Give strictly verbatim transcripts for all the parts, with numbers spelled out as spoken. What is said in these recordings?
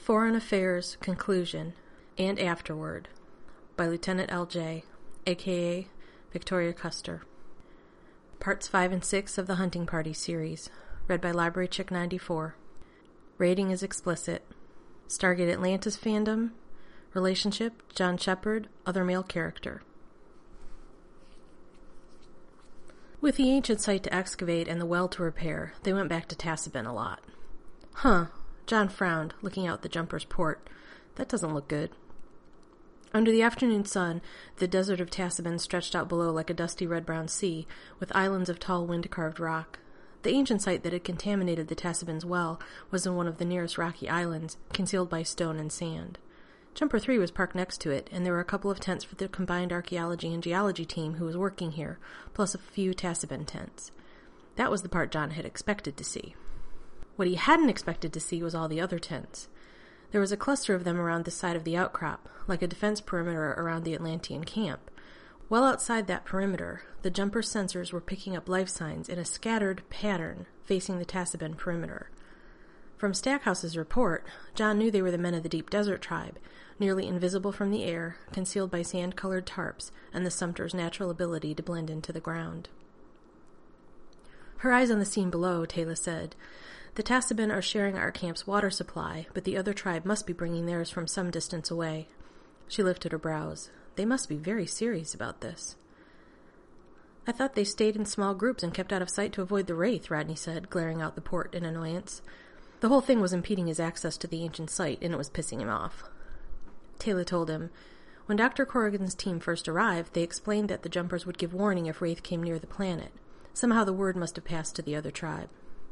Foreign Affairs, Conclusion, and Afterward by Lieutenant L J, a k a. Victoria Custer. Parts five and six of the Hunting Party series, read by Library Chick ninety-four. Rating is explicit. Stargate Atlantis fandom. Relationship, John Shepard, other male character. With the ancient site to excavate and the well to repair, they went back to Tassobin a lot. Huh, John frowned, looking out the jumper's port. That doesn't look good. Under the afternoon sun, the desert of Tassobin stretched out below like a dusty red-brown sea, with islands of tall wind-carved rock. The ancient site that had contaminated the Tassobin's well was in one of the nearest rocky islands, concealed by stone and sand. Jumper three was parked next to it, and there were a couple of tents for the combined archaeology and geology team who was working here, plus a few Tassobin tents. That was the part John had expected to see. What he hadn't expected to see was all the other tents. There was a cluster of them around the side of the outcrop, like a defense perimeter around the Atlantean camp. Well outside that perimeter, the jumper's sensors were picking up life signs in a scattered pattern facing the Tassobin perimeter. From Stackhouse's report, John knew they were the men of the Deep Desert Tribe, nearly invisible from the air, concealed by sand-colored tarps and the Sumter's natural ability to blend into the ground. Her eyes on the scene below, Taylor said. The Tassobin are sharing our camp's water supply, but the other tribe must be bringing theirs from some distance away. She lifted her brows. They must be very serious about this. I thought they stayed in small groups and kept out of sight to avoid the Wraith, Rodney said, glaring out the port in annoyance. The whole thing was impeding his access to the ancient site, and it was pissing him off. Taylor told him, when Doctor Corrigan's team first arrived, they explained that the jumpers would give warning if Wraith came near the planet. Somehow the word must have passed to the other tribe.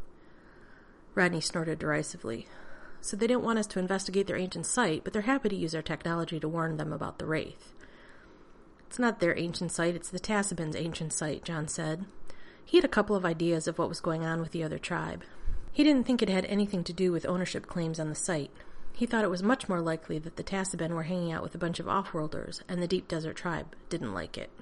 Rodney snorted derisively. So they didn't want us to investigate their ancient site, but they're happy to use our technology to warn them about the Wraith. It's not their ancient site, it's the Tassobin's ancient site, John said. He had a couple of ideas of what was going on with the other tribe. He didn't think it had anything to do with ownership claims on the site. He thought it was much more likely that the Tassobin were hanging out with a bunch of off-worlders, and the Deep Desert Tribe didn't like it.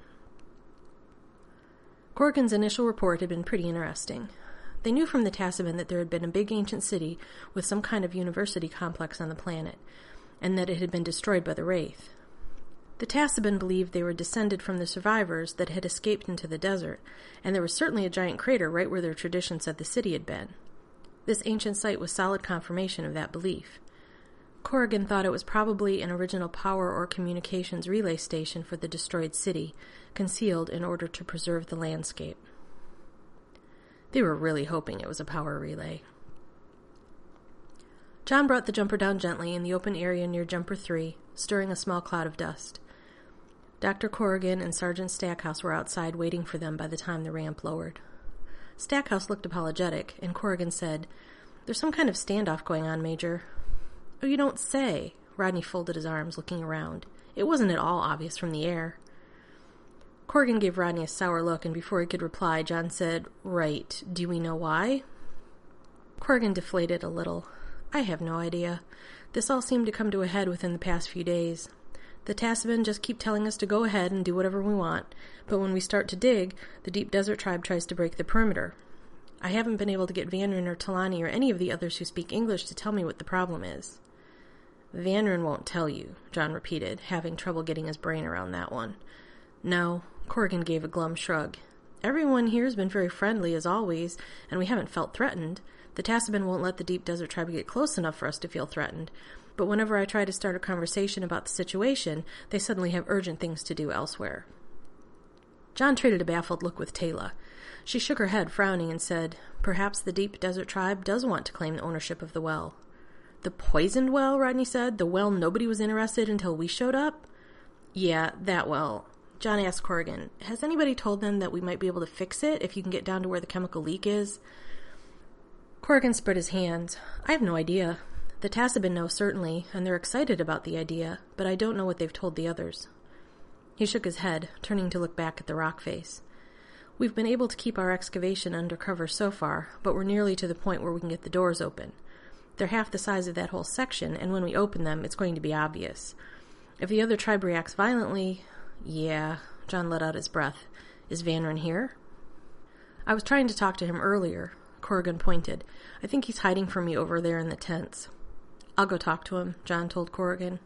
Corrigan's initial report had been pretty interesting. They knew from the Tassobin that there had been a big ancient city with some kind of university complex on the planet, and that it had been destroyed by the Wraith. The Tassobin believed they were descended from the survivors that had escaped into the desert, and there was certainly a giant crater right where their tradition said the city had been. This ancient site was solid confirmation of that belief. Corrigan thought it was probably an original power or communications relay station for the destroyed city, concealed in order to preserve the landscape. They were really hoping it was a power relay. John brought the jumper down gently in the open area near Jumper three, stirring a small cloud of dust. Doctor Corrigan and Sergeant Stackhouse were outside waiting for them by the time the ramp lowered. Stackhouse looked apologetic, and Corrigan said, "There's some kind of standoff going on, Major." "Oh, you don't say." Rodney folded his arms, looking around. It wasn't at all obvious from the air. Corrigan gave Rodney a sour look, and before he could reply, John said, "Right. Do we know why?" Corrigan deflated a little. "I have no idea. This all seemed to come to a head within the past few days. The Tassobin just keep telling us to go ahead and do whatever we want, but when we start to dig, the Deep Desert Tribe tries to break the perimeter. I haven't been able to get Vanrin or Talani or any of the others who speak English to tell me what the problem is." "Vanrin won't tell you," John repeated, having trouble getting his brain around that one. "No." Corrigan gave a glum shrug. "Everyone here has been very friendly, as always, and we haven't felt threatened. The Tassobin won't let the Deep Desert Tribe get close enough for us to feel threatened, but whenever I try to start a conversation about the situation, they suddenly have urgent things to do elsewhere." John traded a baffled look with Taylor. She shook her head, frowning, and said, "Perhaps the Deep Desert Tribe does want to claim the ownership of the well." "The poisoned well," Rodney said. "The well nobody was interested until we showed up?" "Yeah, that well." John asked Corrigan, "Has anybody told them that we might be able to fix it if you can get down to where the chemical leak is?" Corrigan spread his hands. "I have no idea. The Tassobin know, certainly, and they're excited about the idea, but I don't know what they've told the others." He shook his head, turning to look back at the rock face. "We've been able to keep our excavation under cover so far, but we're nearly to the point where we can get the doors open. They're half the size of that whole section, and when we open them, it's going to be obvious. If the other tribe reacts violently..." "Yeah," John let out his breath. "Is Vanrin here?" "I was trying to talk to him earlier." Corrigan pointed. "I think he's hiding from me over there in the tents." I'll go talk to him, John told Corrigan.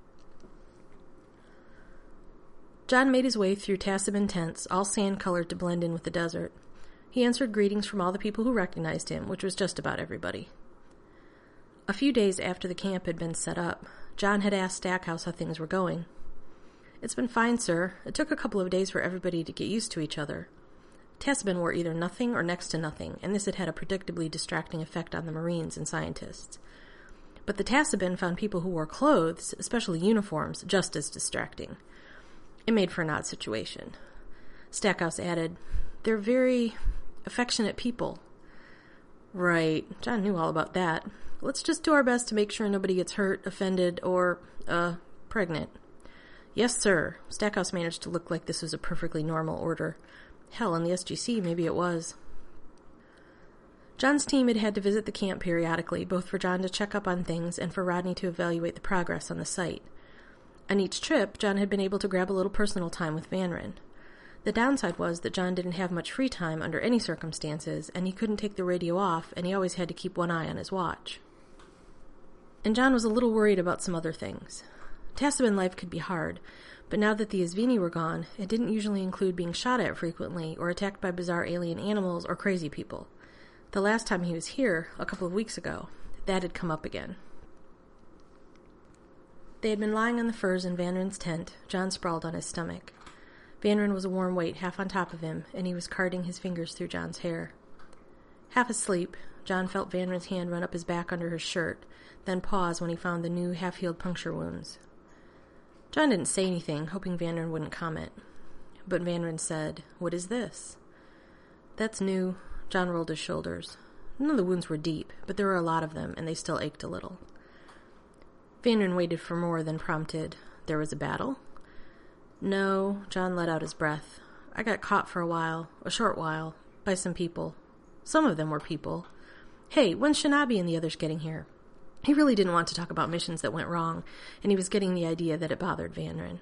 John made his way through Tassabin tents, all sand-colored to blend in with the desert. He answered greetings from all the people who recognized him, which was just about everybody. A few days after the camp had been set up, John had asked Stackhouse how things were going. "It's been fine, sir. It took a couple of days for everybody to get used to each other." Tassabin wore either nothing or next to nothing, and this had had a predictably distracting effect on the Marines and scientists. But the Tassabin found people who wore clothes, especially uniforms, just as distracting. It made for an odd situation. Stackhouse added, "They're very affectionate people." Right, John knew all about that. "Let's just do our best to make sure nobody gets hurt, offended, or, uh, pregnant." "Yes, sir." Stackhouse managed to look like this was a perfectly normal order. Hell, in the S G C, maybe it was. John's team had had to visit the camp periodically, both for John to check up on things and for Rodney to evaluate the progress on the site. On each trip, John had been able to grab a little personal time with Van Ryn. The downside was that John didn't have much free time under any circumstances, and he couldn't take the radio off, and he always had to keep one eye on his watch. And John was a little worried about some other things. Tassabin life could be hard, but now that the Isvini were gone, it didn't usually include being shot at frequently or attacked by bizarre alien animals or crazy people. The last time he was here, a couple of weeks ago, that had come up again. They had been lying on the furs in Van Ryn's tent, John sprawled on his stomach. Van Ryn was a warm weight half on top of him, and he was carding his fingers through John's hair. Half asleep, John felt Van Ryn's hand run up his back under his shirt, then pause when he found the new half-healed puncture wounds. John didn't say anything, hoping Van Ryn wouldn't comment. But Van Ryn said, "What is this?" "That's new." John rolled his shoulders. None of the wounds were deep, but there were a lot of them, and they still ached a little. Van Ryn waited for more, then prompted, "There was a battle?" "No," John let out his breath. "I got caught for a while, a short while, by some people. Some of them were people. Hey, when's Shinabi and the others getting here?" He really didn't want to talk about missions that went wrong, and he was getting the idea that it bothered Van Ryn.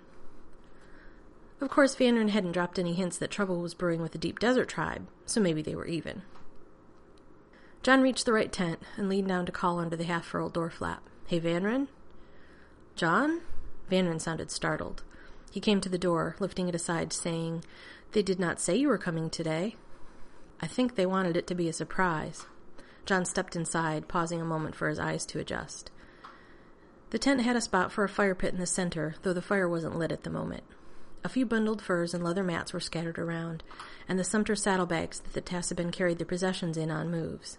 Of course, Van Ryn hadn't dropped any hints that trouble was brewing with the Deep Desert tribe, so maybe they were even. John reached the right tent and leaned down to call under the half-furled door flap. "Hey, Van Ryn?" "John?" Van Ryn sounded startled. He came to the door, lifting it aside, saying, "They did not say you were coming today." "I think they wanted it to be a surprise." John stepped inside, pausing a moment for his eyes to adjust. The tent had a spot for a fire pit in the center, though the fire wasn't lit at the moment. A few bundled furs and leather mats were scattered around, and the Sumter saddlebags that the Tassabin carried their possessions in on moves.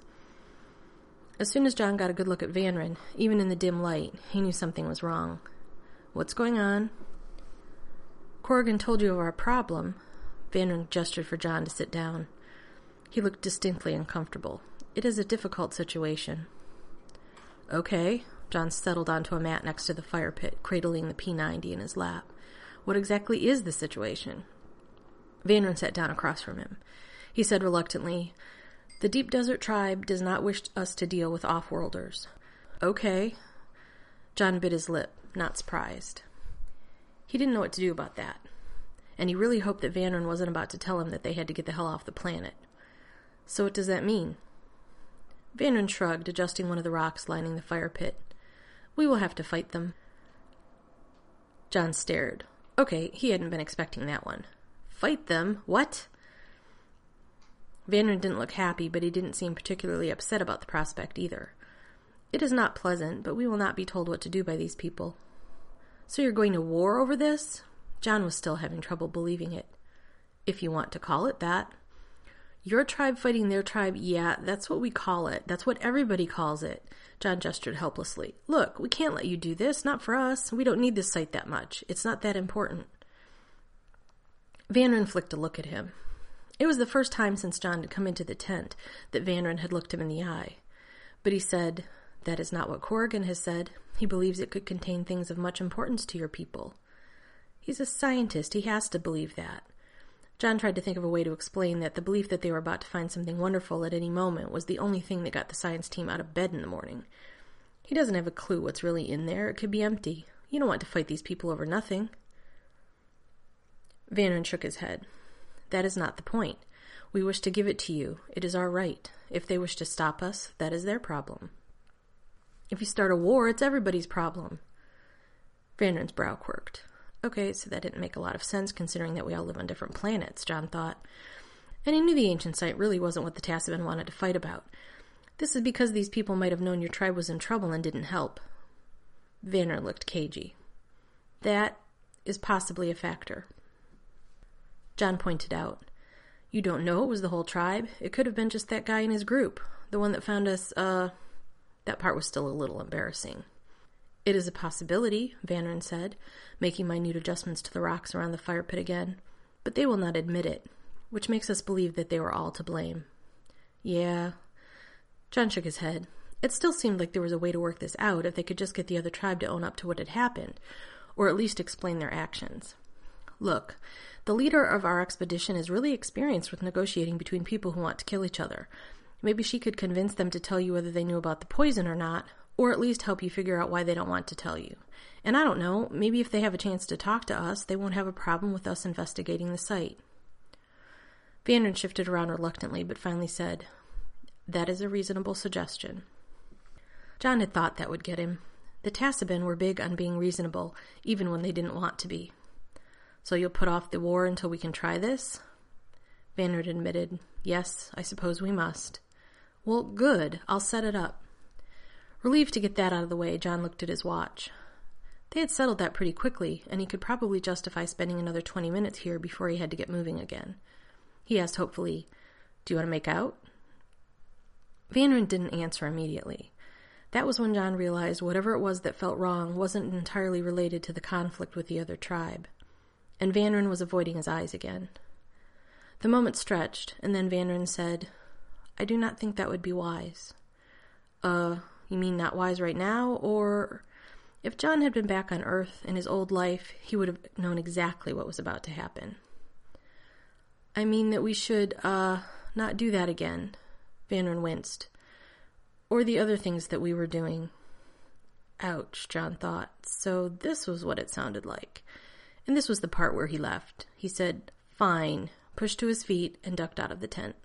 As soon as John got a good look at Van Ryn, even in the dim light, he knew something was wrong. "What's going on?" "Corrigan told you of our problem." Van Ryn gestured for John to sit down. He looked distinctly uncomfortable. "It is a difficult situation." "Okay." John settled onto a mat next to the fire pit, cradling the P ninety in his lap. "What exactly is the situation?" Van Ryn sat down across from him. He said reluctantly, "The Deep Desert tribe does not wish us to deal with off-worlders." "Okay." John bit his lip, not surprised. He didn't know what to do about that, and he really hoped that Van Ryn wasn't about to tell him that they had to get the hell off the planet. "So what does that mean?" Van Ryn shrugged, adjusting one of the rocks lining the fire pit. "We will have to fight them." John stared. Okay, he hadn't been expecting that one. "Fight them? What?" Van Ryn didn't look happy, but he didn't seem particularly upset about the prospect either. "It is not pleasant, but we will not be told what to do by these people." "So you're going to war over this?" John was still having trouble believing it. "If you want to call it that." "Your tribe fighting their tribe? Yeah, that's what we call it. That's what everybody calls it." John gestured helplessly. "Look, we can't let you do this. Not for us. We don't need this site that much. It's not that important." Van Ryn flicked a look at him. It was the first time since John had come into the tent that Van Ryn had looked him in the eye. But he said, "That is not what Corrigan has said. He believes it could contain things of much importance to your people." "He's a scientist. He has to believe that." John tried to think of a way to explain that the belief that they were about to find something wonderful at any moment was the only thing that got the science team out of bed in the morning. He doesn't have a clue what's really in there. It could be empty. You don't want to fight these people over nothing. Van Ryn shook his head. "That is not the point. We wish to give it to you. It is our right. If they wish to stop us, that is their problem." If you start a war, it's everybody's problem. Vanren's brow quirked. Okay, so that didn't make a lot of sense considering that we all live on different planets, John thought. And he knew the ancient site really wasn't what the Tassaban wanted to fight about. This is because these people might have known your tribe was in trouble and didn't help. Vanren looked cagey. That is possibly a factor. John pointed out. You don't know it was the whole tribe. It could have been just that guy in his group. The one that found us, uh... That part was still a little embarrassing. It is a possibility, Vanren said, making minute adjustments to the rocks around the fire pit again. But they will not admit it, which makes us believe that they were all to blame. Yeah. John shook his head. It still seemed like there was a way to work this out if they could just get the other tribe to own up to what had happened, or at least explain their actions. Look, the leader of our expedition is really experienced with negotiating between people who want to kill each other. Maybe she could convince them to tell you whether they knew about the poison or not, or at least help you figure out why they don't want to tell you. And I don't know, maybe if they have a chance to talk to us, they won't have a problem with us investigating the site. Vanren shifted around reluctantly, but finally said, That is a reasonable suggestion. John had thought that would get him. The Tassaban were big on being reasonable, even when they didn't want to be. So you'll put off the war until we can try this? Vanren admitted, Yes, I suppose we must. Well, good. I'll set it up. Relieved to get that out of the way, John looked at his watch. They had settled that pretty quickly, and he could probably justify spending another twenty minutes here before he had to get moving again. He asked hopefully, Do you want to make out? Vanren didn't answer immediately. That was when John realized whatever it was that felt wrong wasn't entirely related to the conflict with the other tribe. And Vanren was avoiding his eyes again. The moment stretched, and then Vanren said, I do not think that would be wise. Uh, you mean not wise right now, or... If John had been back on Earth in his old life, he would have known exactly what was about to happen. I mean that we should, uh, not do that again. Vanren winced. Or the other things that we were doing. Ouch, John thought. So this was what it sounded like. And this was the part where he left. He said, Fine, pushed to his feet, and ducked out of the tent.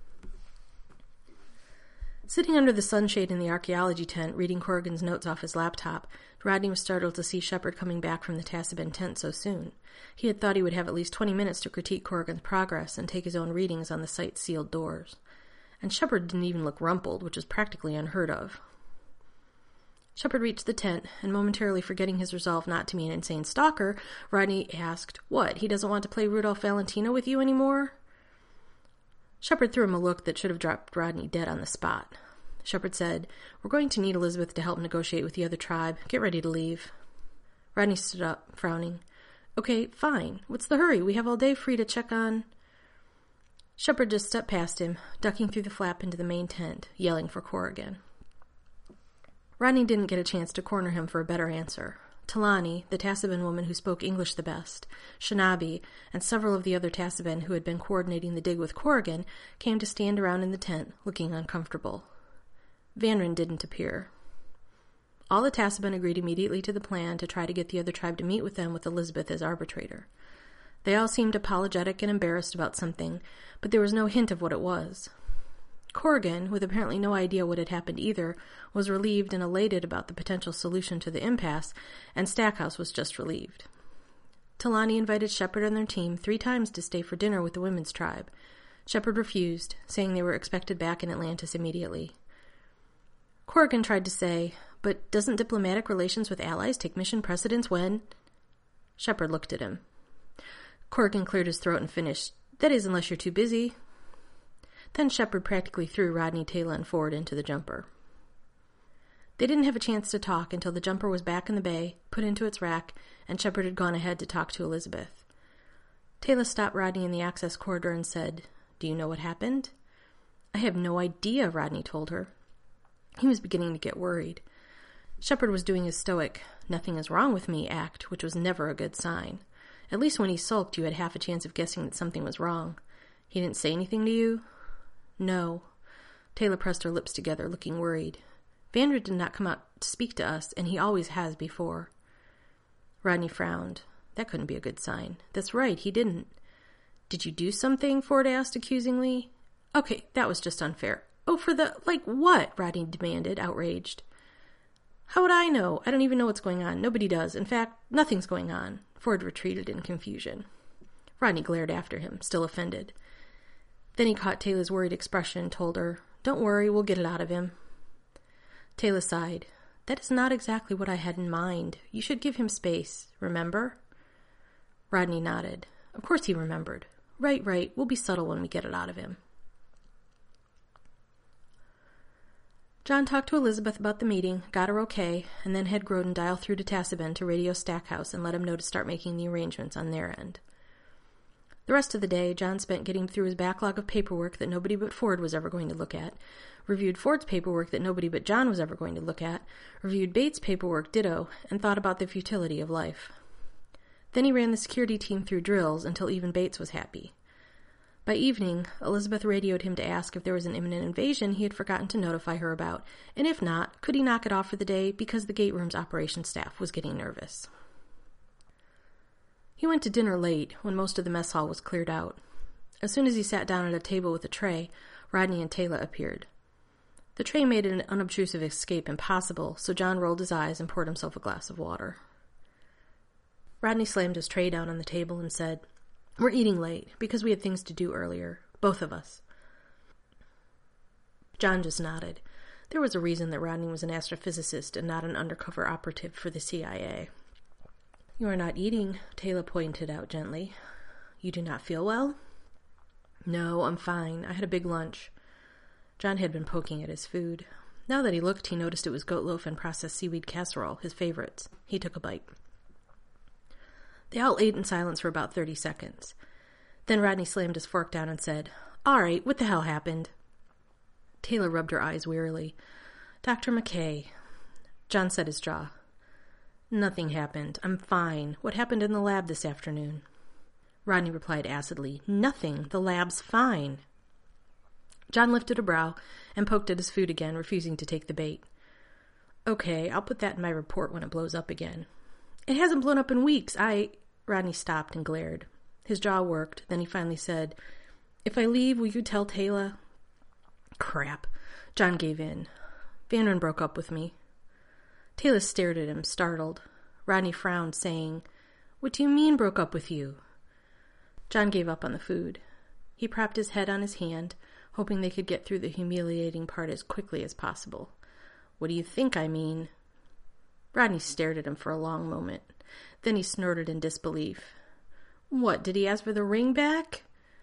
Sitting under the sunshade in the archaeology tent, reading Corrigan's notes off his laptop, Rodney was startled to see Shepard coming back from the Tassaban tent so soon. He had thought he would have at least twenty minutes to critique Corrigan's progress and take his own readings on the site's sealed doors. And Shepard didn't even look rumpled, which was practically unheard of. Shepard reached the tent, and momentarily forgetting his resolve not to be an insane stalker, Rodney asked, What, he doesn't want to play Rudolph Valentino with you anymore? Shepard threw him a look that should have dropped Rodney dead on the spot. Shepard said, We're going to need Elizabeth to help negotiate with the other tribe. Get ready to leave. Rodney stood up, frowning. Okay, fine. What's the hurry? We have all day free to check on... Shepard just stepped past him, ducking through the flap into the main tent, yelling for Corrigan. Rodney didn't get a chance to corner him for a better answer. Talani, the Tassaban woman who spoke English the best, Shanabi, and several of the other Tassaban who had been coordinating the dig with Corrigan came to stand around in the tent, looking uncomfortable. Vanren didn't appear. All the Tassaban agreed immediately to the plan to try to get the other tribe to meet with them with Elizabeth as arbitrator. They all seemed apologetic and embarrassed about something, but there was no hint of what it was. Corrigan, with apparently no idea what had happened either, was relieved and elated about the potential solution to the impasse, and Stackhouse was just relieved. Talani invited Shepard and their team three times to stay for dinner with the women's tribe. Shepard refused, saying they were expected back in Atlantis immediately. Corrigan tried to say, But doesn't diplomatic relations with allies take mission precedence when... Shepard looked at him. Corrigan cleared his throat and finished, That is, unless you're too busy. Then Shepard practically threw Rodney, Taylor, and Ford into the jumper. They didn't have a chance to talk until the jumper was back in the bay, put into its rack, and Shepard had gone ahead to talk to Elizabeth. Taylor stopped Rodney in the access corridor and said, Do you know what happened? I have no idea, Rodney told her. He was beginning to get worried. Shepard was doing his stoic, nothing is wrong with me act, which was never a good sign. At least when he sulked, you had half a chance of guessing that something was wrong. He didn't say anything to you? No. Taylor pressed her lips together, looking worried. Vanren did not come out to speak to us, and he always has before. Rodney frowned. That couldn't be a good sign. That's right, he didn't. Did you do something? Ford asked accusingly. Okay, that was just unfair. Oh, for the... like what? Rodney demanded, outraged. How would I know? I don't even know what's going on. Nobody does. In fact, nothing's going on. Ford retreated in confusion. Rodney glared after him, still offended. Then he caught Taylor's worried expression and told her, "Don't worry, we'll get it out of him." Taylor sighed. "That is not exactly what I had in mind. You should give him space, remember?" Rodney nodded. Of course he remembered. Right, right, we'll be subtle when we get it out of him. John talked to Elizabeth about the meeting, got her okay, and then had Groden dial through to Tassabin to radio Stackhouse and let him know to start making the arrangements on their end. The rest of the day, John spent getting through his backlog of paperwork that nobody but Ford was ever going to look at, reviewed Ford's paperwork that nobody but John was ever going to look at, reviewed Bates' paperwork ditto, and thought about the futility of life. Then he ran the security team through drills until even Bates was happy. By evening, Elizabeth radioed him to ask if there was an imminent invasion he had forgotten to notify her about, and if not, could he knock it off for the day because the gate room's operations staff was getting nervous. He went to dinner late, when most of the mess hall was cleared out. As soon as he sat down at a table with a tray, Rodney and Taylor appeared. The tray made an unobtrusive escape impossible, so John rolled his eyes and poured himself a glass of water. Rodney slammed his tray down on the table and said, "We're eating late, because we had things to do earlier, both of us." John just nodded. There was a reason that Rodney was an astrophysicist and not an undercover operative for the C I A. "You are not eating," Taylor pointed out gently. "You do not feel well?" "No, I'm fine. I had a big lunch." John had been poking at his food. Now that he looked, he noticed it was goat loaf and processed seaweed casserole, his favorites. He took a bite. They all ate in silence for about thirty seconds. Then Rodney slammed his fork down and said, "All right, what the hell happened?" Taylor rubbed her eyes wearily. "Doctor McKay." John set his jaw. "Nothing happened. I'm fine. What happened in the lab this afternoon?" Rodney replied acidly, "Nothing. The lab's fine." John lifted a brow and poked at his food again, refusing to take the bait. "Okay, I'll put that in my report when it blows up again." "It hasn't blown up in weeks. I..." Rodney stopped and glared. His jaw worked. Then he finally said, "If I leave, will you tell Taylor?" "Crap." John gave in. "Vanron broke up with me." Taylor stared at him, startled. Rodney frowned, saying, "What do you mean broke up with you?" John gave up on the food. He propped his head on his hand, hoping they could get through the humiliating part as quickly as possible. "What do you think I mean?" Rodney stared at him for a long moment. Then he snorted in disbelief. "What, did he ask for the ring back?"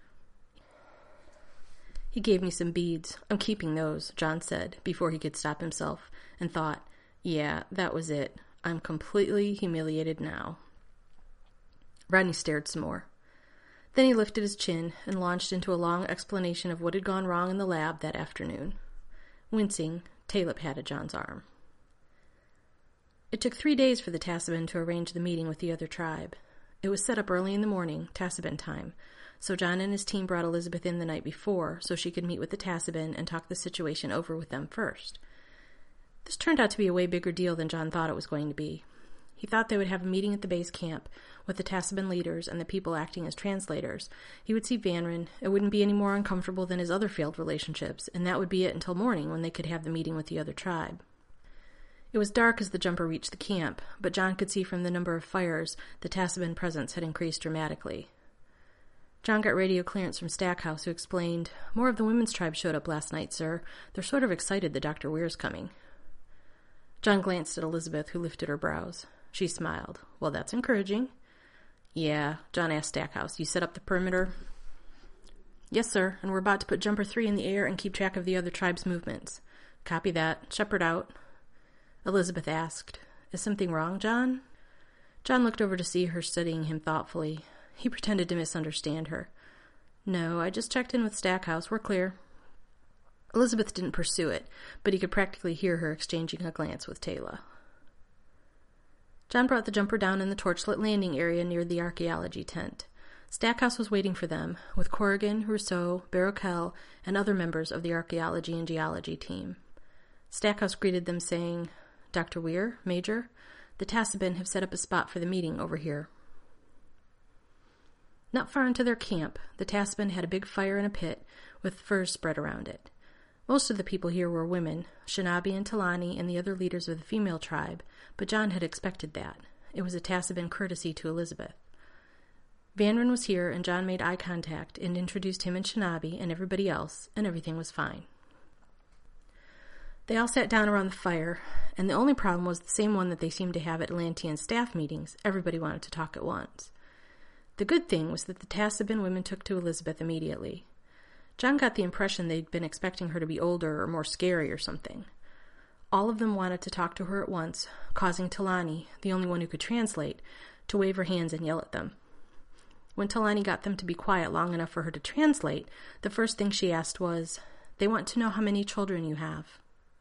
"He gave me some beads. I'm keeping those," John said, before he could stop himself, and thought, "Yeah, that was it. I'm completely humiliated now." Rodney stared some more. Then he lifted his chin and launched into a long explanation of what had gone wrong in the lab that afternoon. Wincing, Taylor patted John's arm. It took three days for the Tassabin to arrange the meeting with the other tribe. It was set up early in the morning, Tassabin time, so John and his team brought Elizabeth in the night before so she could meet with the Tassabin and talk the situation over with them first. This turned out to be a way bigger deal than John thought it was going to be. He thought they would have a meeting at the base camp with the Tassabin leaders and the people acting as translators. He would see Vanron. It wouldn't be any more uncomfortable than his other failed relationships, and that would be it until morning when they could have the meeting with the other tribe. It was dark as the jumper reached the camp, but John could see from the number of fires the Tassabin presence had increased dramatically. John got radio clearance from Stackhouse, who explained, "More of the women's tribe showed up last night, sir. They're sort of excited that Doctor Weir's coming." John glanced at Elizabeth, who lifted her brows. She smiled. "Well, that's encouraging." "Yeah," John asked Stackhouse. "You set up the perimeter?" "Yes, sir, and we're about to put Jumper three in the air and keep track of the other tribe's movements." "Copy that. Shepard out." Elizabeth asked, "Is something wrong, John?" John looked over to see her studying him thoughtfully. He pretended to misunderstand her. "No, I just checked in with Stackhouse. We're clear." Elizabeth didn't pursue it, but he could practically hear her exchanging a glance with Taylor. John brought the jumper down in the torchlit landing area near the archaeology tent. Stackhouse was waiting for them, with Corrigan, Rousseau, Barroquel, and other members of the archaeology and geology team. Stackhouse greeted them, saying, "Doctor Weir, Major, the Tassabin have set up a spot for the meeting over here." Not far into their camp, the Tassabin had a big fire in a pit with furs spread around it. Most of the people here were women, Shanabi and Talani and the other leaders of the female tribe, but John had expected that. It was a Tassabin courtesy to Elizabeth. Vanrin was here, and John made eye contact and introduced him and Shanabi and everybody else, and everything was fine. They all sat down around the fire, and the only problem was the same one that they seemed to have at Atlantean staff meetings. Everybody wanted to talk at once. The good thing was that the Tassabin women took to Elizabeth immediately. John got the impression they'd been expecting her to be older or more scary or something. All of them wanted to talk to her at once, causing Talani, the only one who could translate, to wave her hands and yell at them. When Talani got them to be quiet long enough for her to translate, the first thing she asked was, "They want to know how many children you have."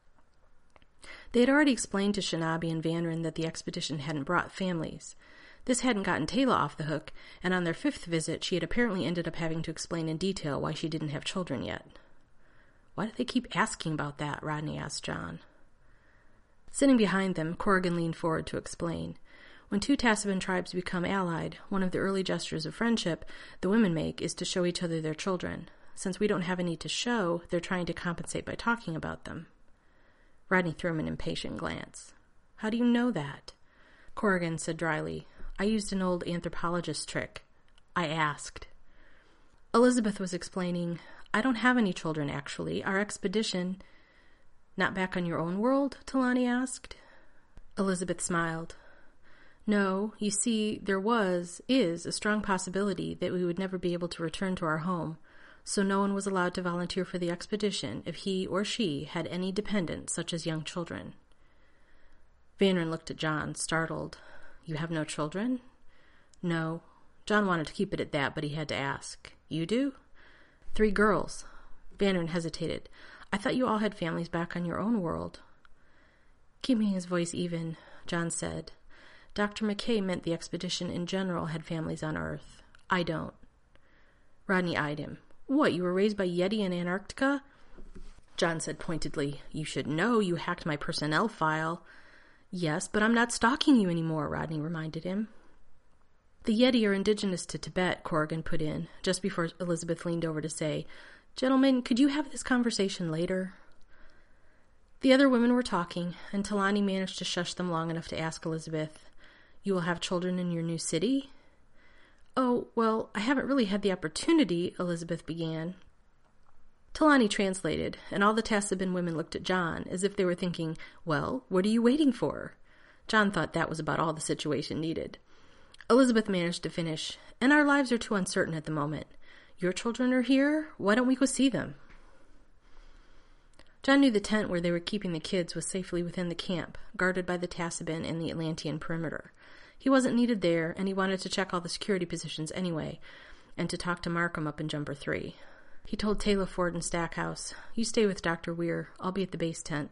They had already explained to Shanabi and Vanrin that the expedition hadn't brought families. This hadn't gotten Taylor off the hook, and on their fifth visit she had apparently ended up having to explain in detail why she didn't have children yet. "Why do they keep asking about that?" Rodney asked John. Sitting behind them, Corrigan leaned forward to explain. When two Tassabin tribes become allied, one of the early gestures of friendship the women make is to show each other their children. Since we don't have any to show, they're trying to compensate by talking about them. Rodney threw him an impatient glance. "How do you know that?" Corrigan said dryly, "I used an old anthropologist trick. I asked." Elizabeth was explaining, "I don't have any children, actually. Our expedition—" "Not back on your own world?" Talani asked. Elizabeth smiled. "No, you see, there was, is, a strong possibility that we would never be able to return to our home, so no one was allowed to volunteer for the expedition if he or she had any dependents, such as young children." Vanrin looked at John, startled. "You have no children?" "No." John wanted to keep it at that, but he had to ask. "You do?" "Three girls." Vanrin hesitated. "I thought you all had families back on your own world." Keeping his voice even, John said, "Doctor McKay meant the expedition in general had families on Earth. I don't." Rodney eyed him. "What, you were raised by Yeti in Antarctica?" John said pointedly, "You should know you hacked my personnel file." "Yes, but I'm not stalking you anymore," Rodney reminded him. "The Yeti are indigenous to Tibet," Corrigan put in, just before Elizabeth leaned over to say, "Gentlemen, could you have this conversation later?" The other women were talking, and Talani managed to shush them long enough to ask Elizabeth, "You will have children in your new city?" "Oh, well, I haven't really had the opportunity," Elizabeth began. Talani translated, and all the Tassabin women looked at John, as if they were thinking, "Well, what are you waiting for?" John thought that was about all the situation needed. Elizabeth managed to finish, "And our lives are too uncertain at the moment. Your children are here? Why don't we go see them?" John knew the tent where they were keeping the kids was safely within the camp, guarded by the Tassabin and the Atlantean perimeter. He wasn't needed there, and he wanted to check all the security positions anyway, and to talk to Markham up in Jumper three. He told Taylor Ford and Stackhouse, "You stay with Doctor Weir. I'll be at the base tent."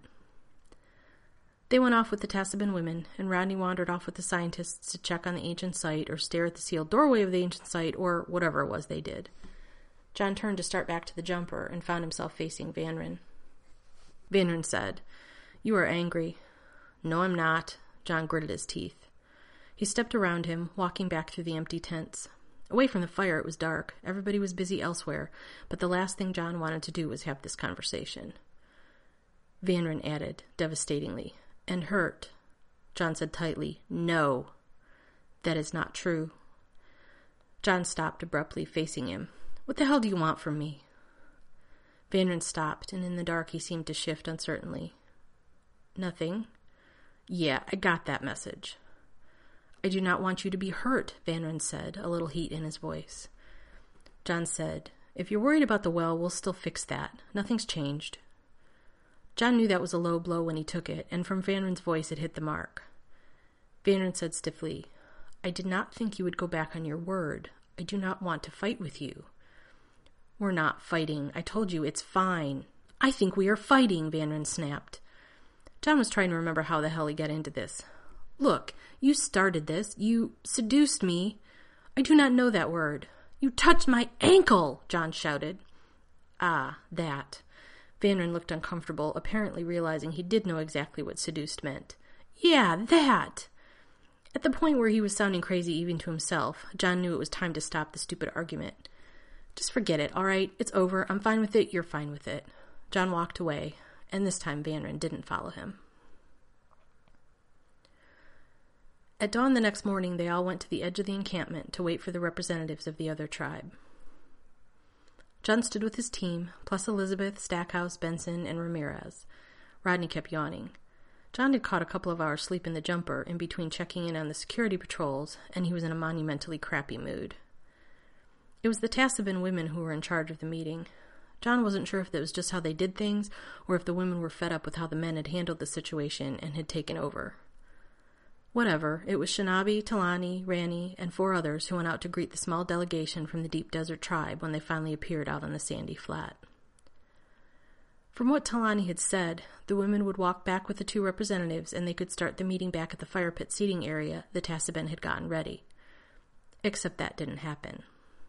They went off with the Tassabin women, and Rodney wandered off with the scientists to check on the ancient site or stare at the sealed doorway of the ancient site or whatever it was they did. John turned to start back to the Jumper and found himself facing Vanrin. Vanrin said, "You are angry." "No, I'm not." John gritted his teeth. He stepped around him, walking back through the empty tents. Away from the fire, it was dark. Everybody was busy elsewhere, but the last thing John wanted to do was have this conversation. Vanrin added, devastatingly, "And hurt." John said tightly, "No. That is not true." John stopped abruptly, facing him. "What the hell do you want from me?" Vanrin stopped, and in the dark he seemed to shift uncertainly. "Nothing." "Yeah, I got that message." "I do not want you to be hurt," Vanrin said, a little heat in his voice. John said, "If you're worried about the well, we'll still fix that. Nothing's changed." John knew that was a low blow when he took it, and from Vanrin's voice it hit the mark. Vanrin said stiffly, "I did not think you would go back on your word. I do not want to fight with you." "We're not fighting. I told you it's fine." "I think we are fighting," Vanrin snapped. John was trying to remember how the hell he got into this. "Look, you started this. You seduced me." "I do not know that word." "You touched my ankle," John shouted. "Ah, that." Vanrin looked uncomfortable, apparently realizing he did know exactly what seduced meant. "Yeah, that." At the point where he was sounding crazy even to himself, John knew it was time to stop the stupid argument. "Just forget it, all right? It's over. I'm fine with it. You're fine with it." John walked away, and this time Vanron didn't follow him. At dawn the next morning, they all went to the edge of the encampment to wait for the representatives of the other tribe. John stood with his team, plus Elizabeth, Stackhouse, Benson, and Ramirez. Rodney kept yawning. John had caught a couple of hours sleep in the jumper in between checking in on the security patrols, and he was in a monumentally crappy mood. It was the Tassabin women who were in charge of the meeting. John wasn't sure if that was just how they did things, or if the women were fed up with how the men had handled the situation and had taken over. Whatever, it was Shanabi, Talani, Rani, and four others who went out to greet the small delegation from the Deep Desert tribe when they finally appeared out on the sandy flat. From what Talani had said, the women would walk back with the two representatives and they could start the meeting back at the fire pit seating area the Tassabin had gotten ready. Except that didn't happen.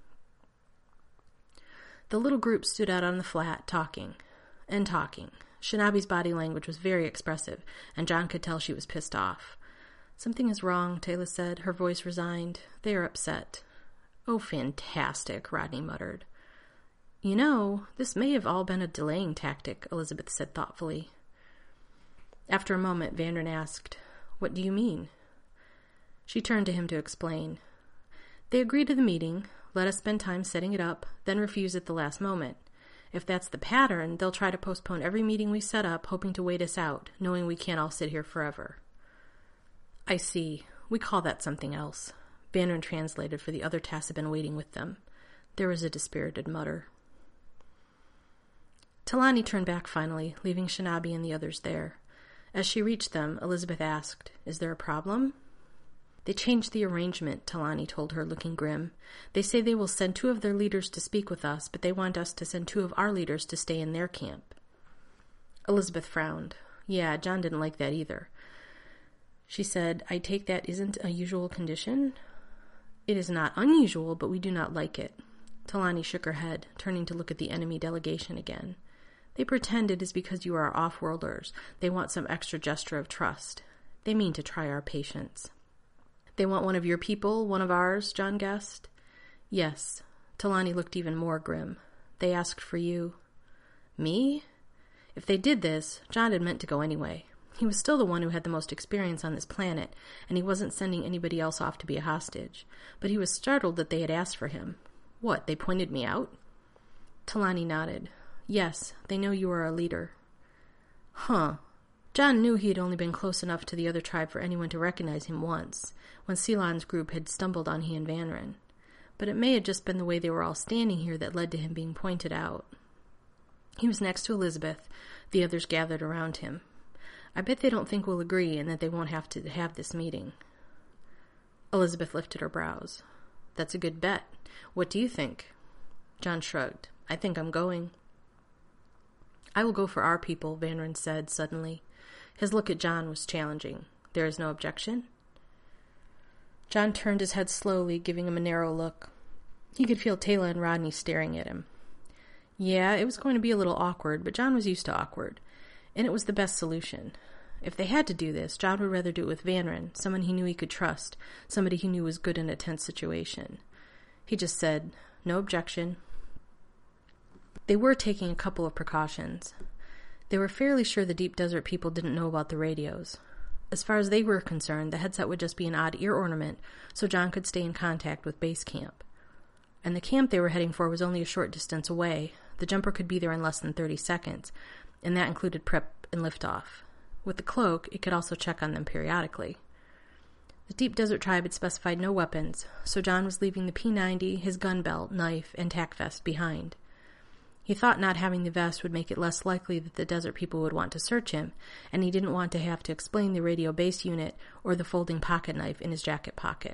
The little group stood out on the flat, talking and talking. Shanabi's body language was very expressive, and John could tell she was pissed off. "Something is wrong," Taylor said, her voice resigned. "They are upset." "Oh, fantastic," Rodney muttered. "You know, this may have all been a delaying tactic," Elizabeth said thoughtfully. After a moment, Vanron asked, "What do you mean?" She turned to him to explain. "They agreed to the meeting, let us spend time setting it up, then refuse at the last moment. If that's the pattern, they'll try to postpone every meeting we set up, hoping to wait us out, knowing we can't all sit here forever." "I see. We call that something else." Vanron translated for the other Tassabin waiting with them. There was a dispirited mutter. Talani turned back finally, leaving Shanabi and the others there. As she reached them, Elizabeth asked, "Is there a problem?" "They changed the arrangement," Talani told her, looking grim. "They say they will send two of their leaders to speak with us, but they want us to send two of our leaders to stay in their camp." Elizabeth frowned. Yeah, John didn't like that either. She said, "I take that isn't a usual condition?" "It is not unusual, but we do not like it." Talani shook her head, turning to look at the enemy delegation again. "They pretend it is because you are off-worlders. They want some extra gesture of trust. They mean to try our patience." "They want one of your people, one of ours," John guessed. "Yes." Talani looked even more grim. "They asked for you." "Me?" If they did this, John had meant to go anyway. He was still the one who had the most experience on this planet, and he wasn't sending anybody else off to be a hostage. But he was startled that they had asked for him. "What, they pointed me out?" Talani nodded. "Yes, they know you are a leader." Huh. John knew he had only been close enough to the other tribe for anyone to recognize him once, when Ceylon's group had stumbled on he and Vanron. But it may have just been the way they were all standing here that led to him being pointed out. He was next to Elizabeth, the others gathered around him. "I bet they don't think we'll agree and that they won't have to have this meeting." Elizabeth lifted her brows. "That's a good bet. What do you think?" John shrugged. "I think I'm going." "I will go for our people," Vanron said suddenly. His look at John was challenging. "There is no objection?" John turned his head slowly, giving him a narrow look. He could feel Taylor and Rodney staring at him. Yeah, it was going to be a little awkward, but John was used to awkward, and it was the best solution. If they had to do this, John would rather do it with Vanron, someone he knew he could trust, somebody he knew was good in a tense situation. He just said, "No objection." They were taking a couple of precautions. They were fairly sure the Deep Desert people didn't know about the radios. As far as they were concerned, the headset would just be an odd ear ornament, so John could stay in contact with base camp. And the camp they were heading for was only a short distance away. The jumper could be there in less than thirty seconds, and that included prep and liftoff. With the cloak, it could also check on them periodically. The Deep Desert tribe had specified no weapons, so John was leaving the P ninety, his gun belt, knife, and tack vest behind. He thought not having the vest would make it less likely that the desert people would want to search him, and he didn't want to have to explain the radio base unit or the folding pocket knife in his jacket pocket.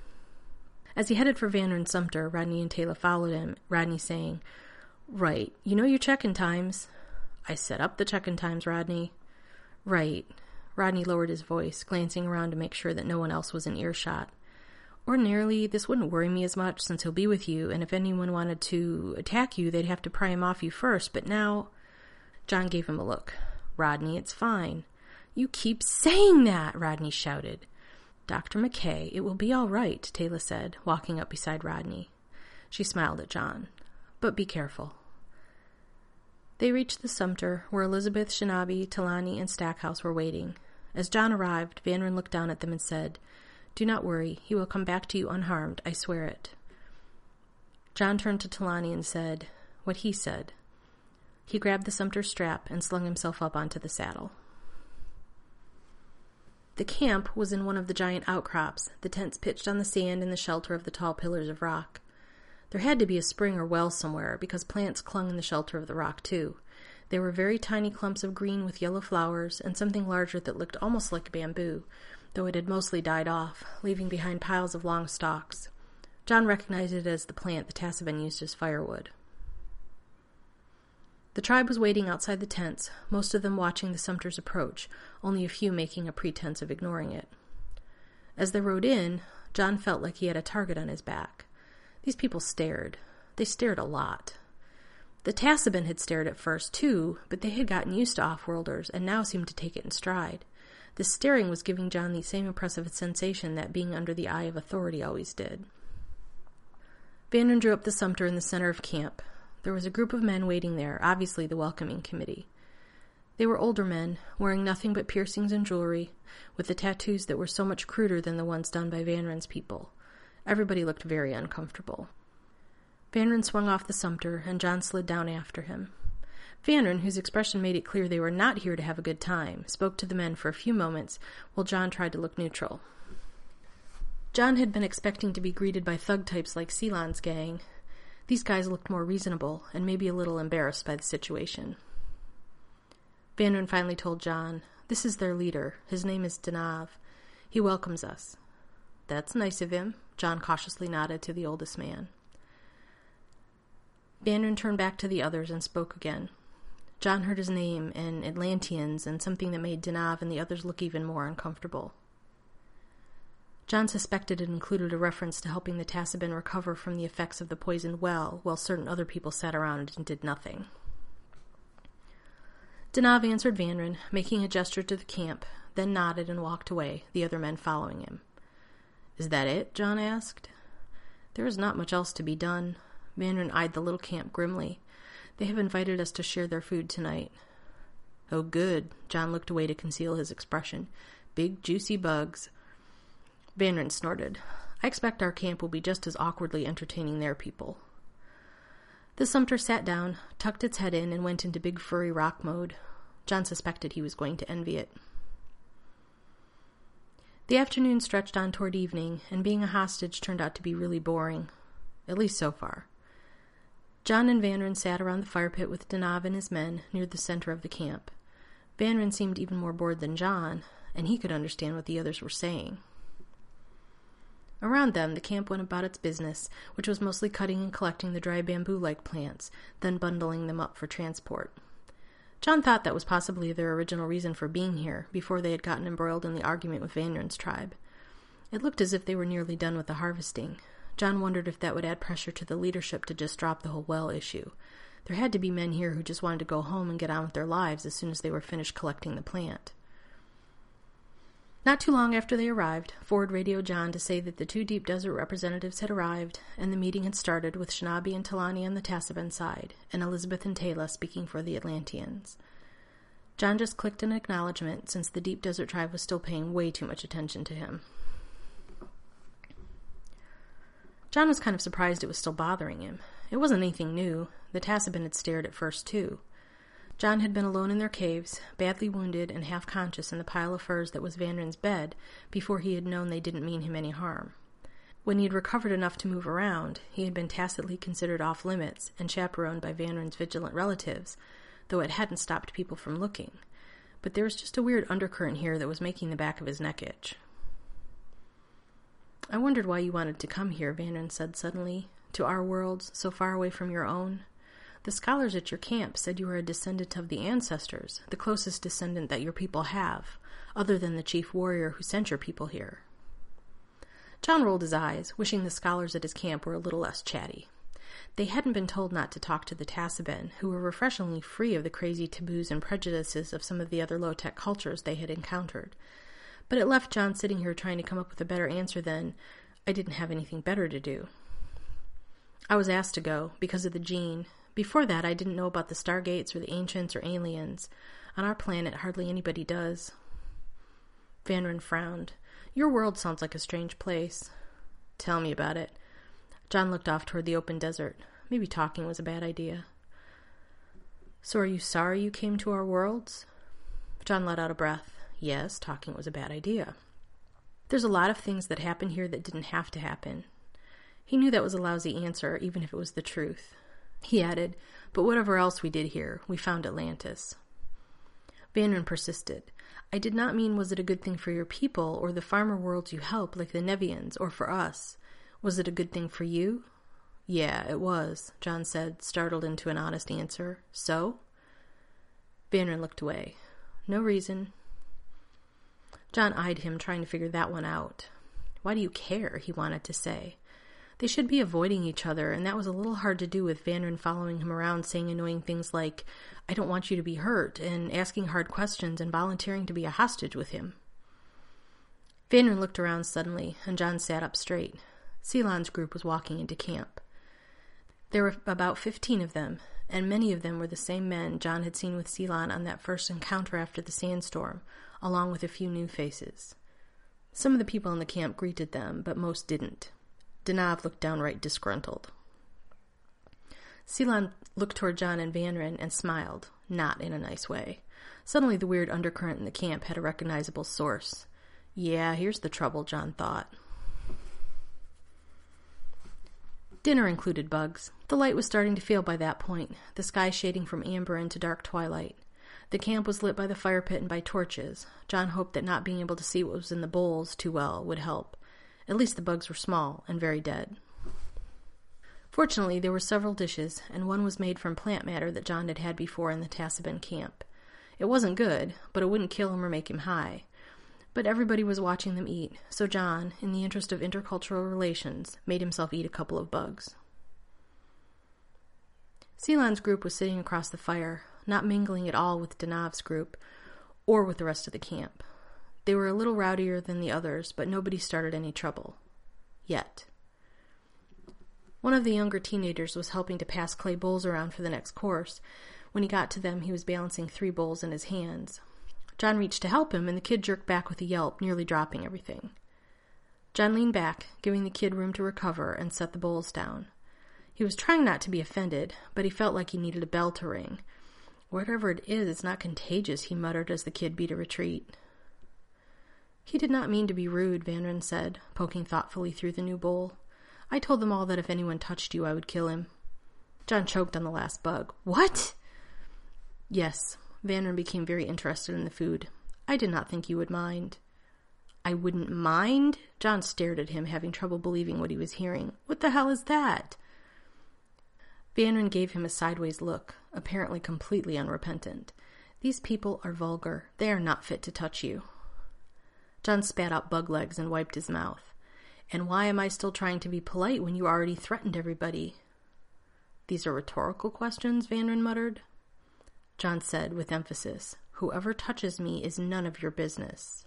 As he headed for Vanron Sumter, Rodney and Taylor followed him, Rodney saying, "Right, you know your check-in times." "I set up the check-in times, Rodney." "Right." Rodney lowered his voice, glancing around to make sure that no one else was in earshot. "Ordinarily, this wouldn't worry me as much since he'll be with you, and if anyone wanted to attack you, they'd have to pry him off you first, but now—" John gave him a look. "Rodney, it's fine." "You keep saying that!" Rodney shouted. "Doctor McKay, it will be all right," Taylor said, walking up beside Rodney. She smiled at John. "But be careful." They reached the Sumter, where Elizabeth, Shanabi, Talani, and Stackhouse were waiting. As John arrived, Vanron looked down at them and said, "Do not worry, he will come back to you unharmed, I swear it." John turned to Talani and said what he said. He grabbed the Sumter strap and slung himself up onto the saddle. The camp was in one of the giant outcrops, the tents pitched on the sand in the shelter of the tall pillars of rock. There had to be a spring or well somewhere, because plants clung in the shelter of the rock, too. There were very tiny clumps of green with yellow flowers, and something larger that looked almost like bamboo, though it had mostly died off, leaving behind piles of long stalks. John recognized it as the plant the Tassavan used as firewood. The tribe was waiting outside the tents, most of them watching the Sumter's approach, only a few making a pretense of ignoring it. As they rode in, John felt like he had a target on his back. These people stared. They stared a lot. The Tassavan had stared at first, too, but they had gotten used to off-worlders and now seemed to take it in stride. The staring was giving John the same oppressive sensation that being under the eye of authority always did. Vanron drew up the Sumter in the center of camp. There was a group of men waiting there, obviously the welcoming committee. They were older men, wearing nothing but piercings and jewelry, with the tattoos that were so much cruder than the ones done by Vanron's people. Everybody looked very uncomfortable. Vanron swung off the Sumter, and John slid down after him. Vanron, whose expression made it clear they were not here to have a good time, spoke to the men for a few moments, while John tried to look neutral. John had been expecting to be greeted by thug types like Ceylon's gang. These guys looked more reasonable, and maybe a little embarrassed by the situation. Vanron finally told John, "This is their leader. His name is Danav. He welcomes us." "That's nice of him," John cautiously nodded to the oldest man. Vanron turned back to the others and spoke again. John heard his name and Atlanteans and something that made Danav and the others look even more uncomfortable. John suspected it included a reference to helping the Tassavan recover from the effects of the poisoned well, while certain other people sat around and did nothing. Danav answered Vanron, making a gesture to the camp, then nodded and walked away, the other men following him. "Is that it?" John asked. "There is not much else to be done." Vanron eyed the little camp grimly. "They have invited us to share their food tonight." "Oh, good." John looked away to conceal his expression. "Big, juicy bugs." Vanron snorted. "I expect our camp will be just as awkwardly entertaining their people." The Sumter sat down, tucked its head in, and went into big furry rock mode. John suspected he was going to envy it. The afternoon stretched on toward evening, and being a hostage turned out to be really boring. At least so far. John and Vanron sat around the fire pit with Danav and his men near the center of the camp. Vanron seemed even more bored than John, and he could understand what the others were saying. Around them, the camp went about its business, which was mostly cutting and collecting the dry bamboo-like plants, then bundling them up for transport. John thought that was possibly their original reason for being here, before they had gotten embroiled in the argument with Vanron's tribe. It looked as if they were nearly done with the harvesting. John wondered if that would add pressure to the leadership to just drop the whole well issue. There had to be men here who just wanted to go home and get on with their lives as soon as they were finished collecting the plant. Not too long after they arrived, Ford radioed John to say that the two Deep Desert representatives had arrived, and the meeting had started with Shanabi and Talani on the Tassavan side, and Elizabeth and Taylor speaking for the Atlanteans. John just clicked an acknowledgement, since the Deep Desert tribe was still paying way too much attention to him. John was kind of surprised it was still bothering him. It wasn't anything new. The Tassavan had stared at first, too. John had been alone in their caves, badly wounded and half-conscious in the pile of furs that was Vanron's bed, before he had known they didn't mean him any harm. When he had recovered enough to move around, he had been tacitly considered off-limits and chaperoned by Vanron's vigilant relatives, though it hadn't stopped people from looking. But there was just a weird undercurrent here that was making the back of his neck itch. "I wondered why you wanted to come here," Vanron said suddenly, "to our worlds, so far away from your own. The scholars at your camp said you were a descendant of the ancestors, the closest descendant that your people have, other than the chief warrior who sent your people here." John rolled his eyes, wishing the scholars at his camp were a little less chatty. They hadn't been told not to talk to the Tassavan, who were refreshingly free of the crazy taboos and prejudices of some of the other low-tech cultures they had encountered. But it left John sitting here trying to come up with a better answer than, "I didn't have anything better to do." "I was asked to go, because of the gene. Before that, I didn't know about the Stargates or the Ancients or aliens. On our planet, hardly anybody does. Van Ryn frowned. Your world sounds like a strange place. Tell me about it. John looked off toward the open desert. Maybe talking was a bad idea. So are you sorry you came to our worlds? John let out a breath. Yes, talking was a bad idea. There's a lot of things that happen here that didn't have to happen. He knew that was a lousy answer, even if it was the truth. He added, but whatever else we did here, we found Atlantis. Van Ryn persisted. I did not mean was it a good thing for your people or the farmer worlds you help, like the Nevians, or for us. Was it a good thing for you? Yeah, it was, John said, startled into an honest answer. So? Van Ryn looked away. No reason. John eyed him, trying to figure that one out. Why do you care? He wanted to say. They should be avoiding each other, and that was a little hard to do with Van Ryn following him around saying annoying things like, I don't want you to be hurt, and asking hard questions and volunteering to be a hostage with him. Van Ryn looked around suddenly, and John sat up straight. Ceylon's group was walking into camp. There were about fifteen of them, and many of them were the same men John had seen with Ceylon on that first encounter after the sandstorm, along with a few new faces. Some of the people in the camp greeted them, but most didn't. Danav looked downright disgruntled. Ceylon looked toward John and Van Ryn and smiled, not in a nice way. Suddenly the weird undercurrent in the camp had a recognizable source. Yeah, here's the trouble, John thought. Dinner included bugs. The light was starting to fail by that point, the sky shading from amber into dark twilight. The camp was lit by the fire pit and by torches. John hoped that not being able to see what was in the bowls too well would help. At least the bugs were small and very dead. Fortunately, there were several dishes, and one was made from plant matter that John had had before in the Tassaben camp. It wasn't good, but it wouldn't kill him or make him high. But everybody was watching them eat, so John, in the interest of intercultural relations, made himself eat a couple of bugs. Ceylon's group was sitting across the fire, not mingling at all with Danav's group, or with the rest of the camp. They were a little rowdier than the others, but nobody started any trouble. Yet. One of the younger teenagers was helping to pass clay bowls around for the next course. When he got to them, he was balancing three bowls in his hands. John reached to help him, and the kid jerked back with a yelp, nearly dropping everything. John leaned back, giving the kid room to recover, and set the bowls down. He was trying not to be offended, but he felt like he needed a bell to ring. Whatever it is, it's not contagious, he muttered as the kid beat a retreat. He did not mean to be rude, Van Ryn said, poking thoughtfully through the new bowl. I told them all that if anyone touched you, I would kill him. John choked on the last bug. What? Yes. Van Ryn became very interested in the food. I did not think you would mind. I wouldn't mind? John stared at him, having trouble believing what he was hearing. What the hell is that? Van Ryn gave him a sideways look, apparently completely unrepentant. These people are vulgar. They are not fit to touch you. John spat out bug legs and wiped his mouth. And why am I still trying to be polite when you already threatened everybody? These are rhetorical questions, Van Ryn muttered. John said with emphasis, Whoever touches me is none of your business.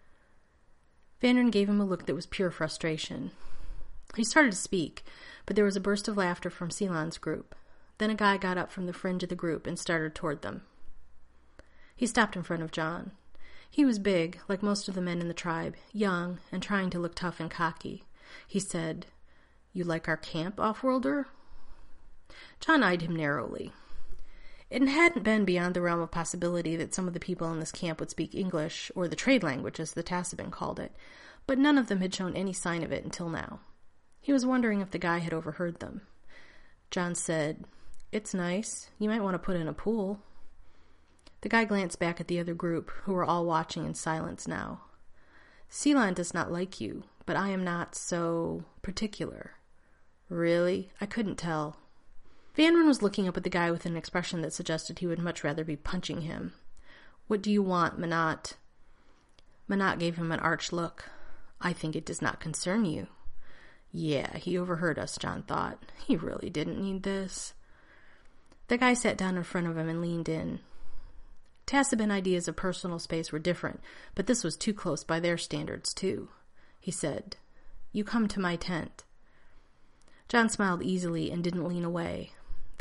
Van Ryn gave him a look that was pure frustration. He started to speak, but there was a burst of laughter from Ceylon's group. Then a guy got up from the fringe of the group and started toward them. He stopped in front of John. He was big, like most of the men in the tribe, young, and trying to look tough and cocky. He said, You like our camp, Offworlder? John eyed him narrowly. It hadn't been beyond the realm of possibility that some of the people in this camp would speak English, or the trade language, as the Tassaben called it, but none of them had shown any sign of it until now. He was wondering if the guy had overheard them. John said, It's nice. You might want to put in a pool. The guy glanced back at the other group, who were all watching in silence now. Ceylon does not like you, but I am not so particular. Really? I couldn't tell. Van Ryn was looking up at the guy with an expression that suggested he would much rather be punching him. What do you want, Manat? Manat gave him an arch look. I think it does not concern you. Yeah, he overheard us, John thought. He really didn't need this. The guy sat down in front of him and leaned in. Tassaben ideas of personal space were different, but this was too close by their standards, too. He said, You come to my tent. John smiled easily and didn't lean away. The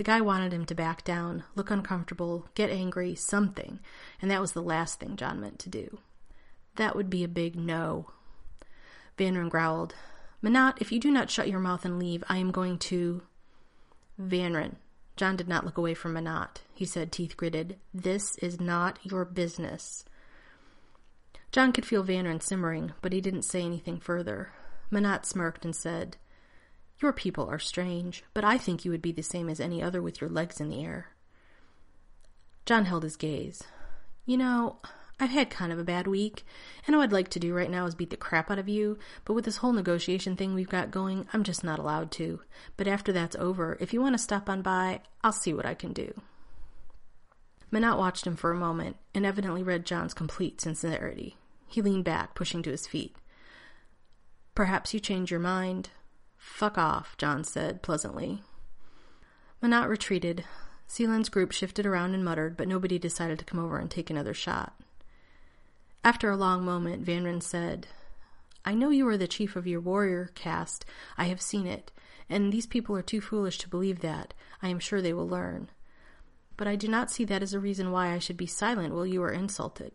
The guy wanted him to back down, look uncomfortable, get angry, something, and that was the last thing John meant to do. That would be a big no. Vanron growled, "Manat, if you do not shut your mouth and leave, I am going to..." "Vanron." John did not look away from Manat. He said, teeth gritted, "This is not your business." John could feel Vanron simmering, but he didn't say anything further. Manat smirked and said, "Your people are strange, but I think you would be the same as any other with your legs in the air." John held his gaze. "You know, I've had kind of a bad week, and all I'd like to do right now is beat the crap out of you, but with this whole negotiation thing we've got going, I'm just not allowed to. But after that's over, if you want to stop on by, I'll see what I can do." Manat watched him for a moment, and evidently read John's complete sincerity. He leaned back, pushing to his feet. "Perhaps you change your mind." "Fuck off," John said, pleasantly. Manat retreated. Seelan's group shifted around and muttered, but nobody decided to come over and take another shot. After a long moment, Vanron said, "I know you are the chief of your warrior caste. I have seen it, and these people are too foolish to believe that. I am sure they will learn. But I do not see that as a reason why I should be silent while you are insulted."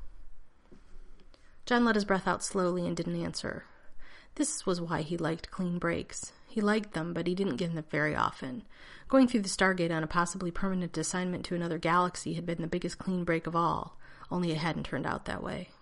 John let his breath out slowly and didn't answer. This was why he liked clean breaks. He liked them, but he didn't get them very often. Going through the Stargate on a possibly permanent assignment to another galaxy had been the biggest clean break of all, only it hadn't turned out that way.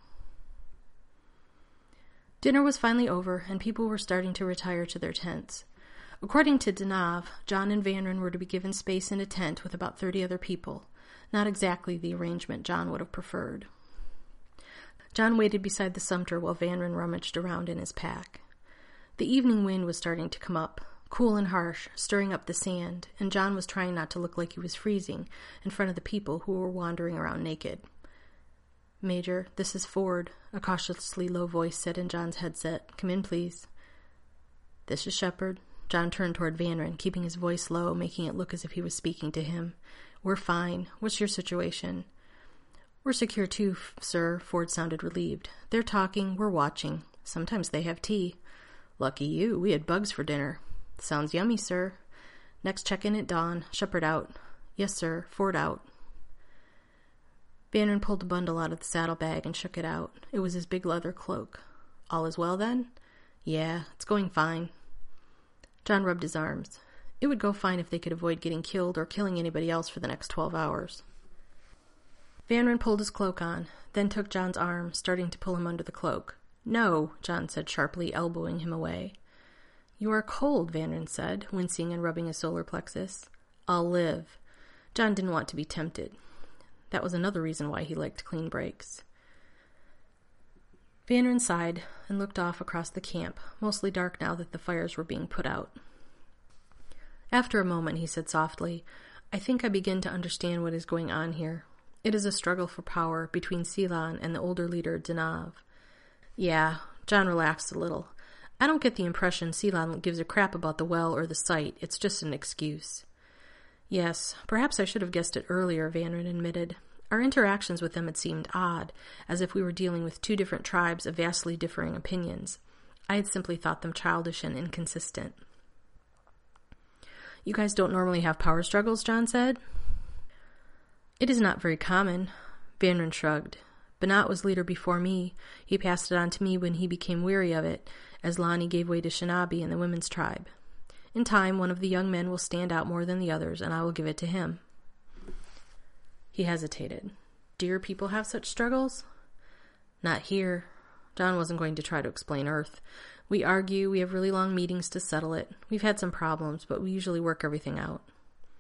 Dinner was finally over, and people were starting to retire to their tents. According to Danav, John and Vanron were to be given space in a tent with about thirty other people, not exactly the arrangement John would have preferred. John waited beside the Sumter while Vanron rummaged around in his pack. The evening wind was starting to come up, cool and harsh, stirring up the sand, and John was trying not to look like he was freezing in front of the people who were wandering around naked. "Major, this is Ford," a cautiously low voice said in John's headset. "Come in, please." "This is Shepard." John turned toward Vanron, keeping his voice low, making it look as if he was speaking to him. "We're fine. What's your situation?" "We're secure too, sir," Ford sounded relieved. "They're talking, we're watching. Sometimes they have tea." "Lucky you, we had bugs for dinner." "Sounds yummy, sir." "Next check-in at dawn. Shepard out." "Yes, sir." Ford out. Vanron pulled a bundle out of the saddlebag and shook it out. It was his big leather cloak. "All is well, then?" "Yeah, it's going fine." John rubbed his arms. It would go fine if they could avoid getting killed or killing anybody else for the next twelve hours. Vanron pulled his cloak on, then took John's arm, starting to pull him under the cloak. "No," John said sharply, elbowing him away. "You are cold," Vanron said, wincing and rubbing his solar plexus. "I'll live." John didn't want to be tempted. That was another reason why he liked clean breaks. Vanron sighed and looked off across the camp, mostly dark now that the fires were being put out. After a moment, he said softly, "I think I begin to understand what is going on here. It is a struggle for power between Seelan and the older leader, Danav." "Yeah," John relaxed a little. "I don't get the impression Seelan gives a crap about the well or the site. It's just an excuse." "Yes, perhaps I should have guessed it earlier," Vanron admitted. "Our interactions with them had seemed odd, as if we were dealing with two different tribes of vastly differing opinions. I had simply thought them childish and inconsistent." "You guys don't normally have power struggles," John said. "It is not very common." Vanron shrugged. "Banat was leader before me. He passed it on to me when he became weary of it, as Lonnie gave way to Shinabi and the women's tribe. In time, one of the young men will stand out more than the others, and I will give it to him." He hesitated. "Do your people have such struggles?" "Not here." John wasn't going to try to explain Earth. "We argue, we have really long meetings to settle it. We've had some problems, but we usually work everything out."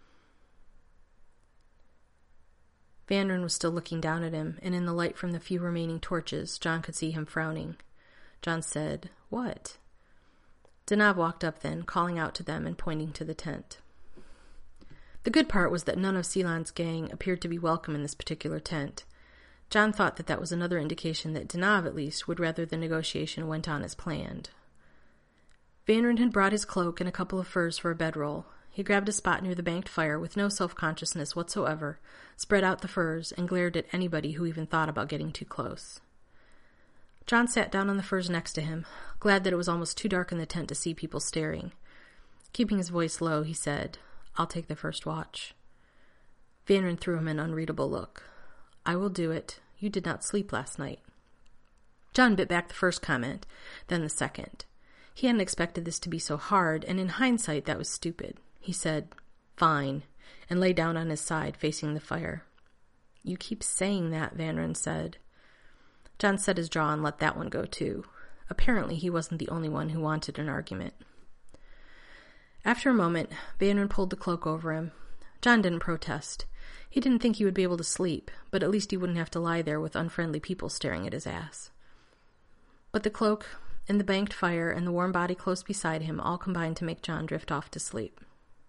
Vanron was still looking down at him, and in the light from the few remaining torches, John could see him frowning. John said, "What?" Danav walked up then, calling out to them and pointing to the tent. The good part was that none of Seelan's gang appeared to be welcome in this particular tent. John thought that that was another indication that Danav, at least, would rather the negotiation went on as planned. Vanron had brought his cloak and a couple of furs for a bedroll. He grabbed a spot near the banked fire with no self-consciousness whatsoever, spread out the furs, and glared at anybody who even thought about getting too close. John sat down on the furs next to him, glad that it was almost too dark in the tent to see people staring. Keeping his voice low, he said, I'll take the first watch. Van Ryn threw him an unreadable look. I will do it. You did not sleep last night. John bit back the first comment, then the second. He hadn't expected this to be so hard, and in hindsight that was stupid. He said, Fine, and lay down on his side, facing the fire. You keep saying that, Van Ryn said. John set his jaw and let that one go too. Apparently he wasn't the only one who wanted an argument. After a moment, Van Ryn pulled the cloak over him. John didn't protest. He didn't think he would be able to sleep, but at least he wouldn't have to lie there with unfriendly people staring at his ass. But the cloak, and the banked fire, and the warm body close beside him all combined to make John drift off to sleep.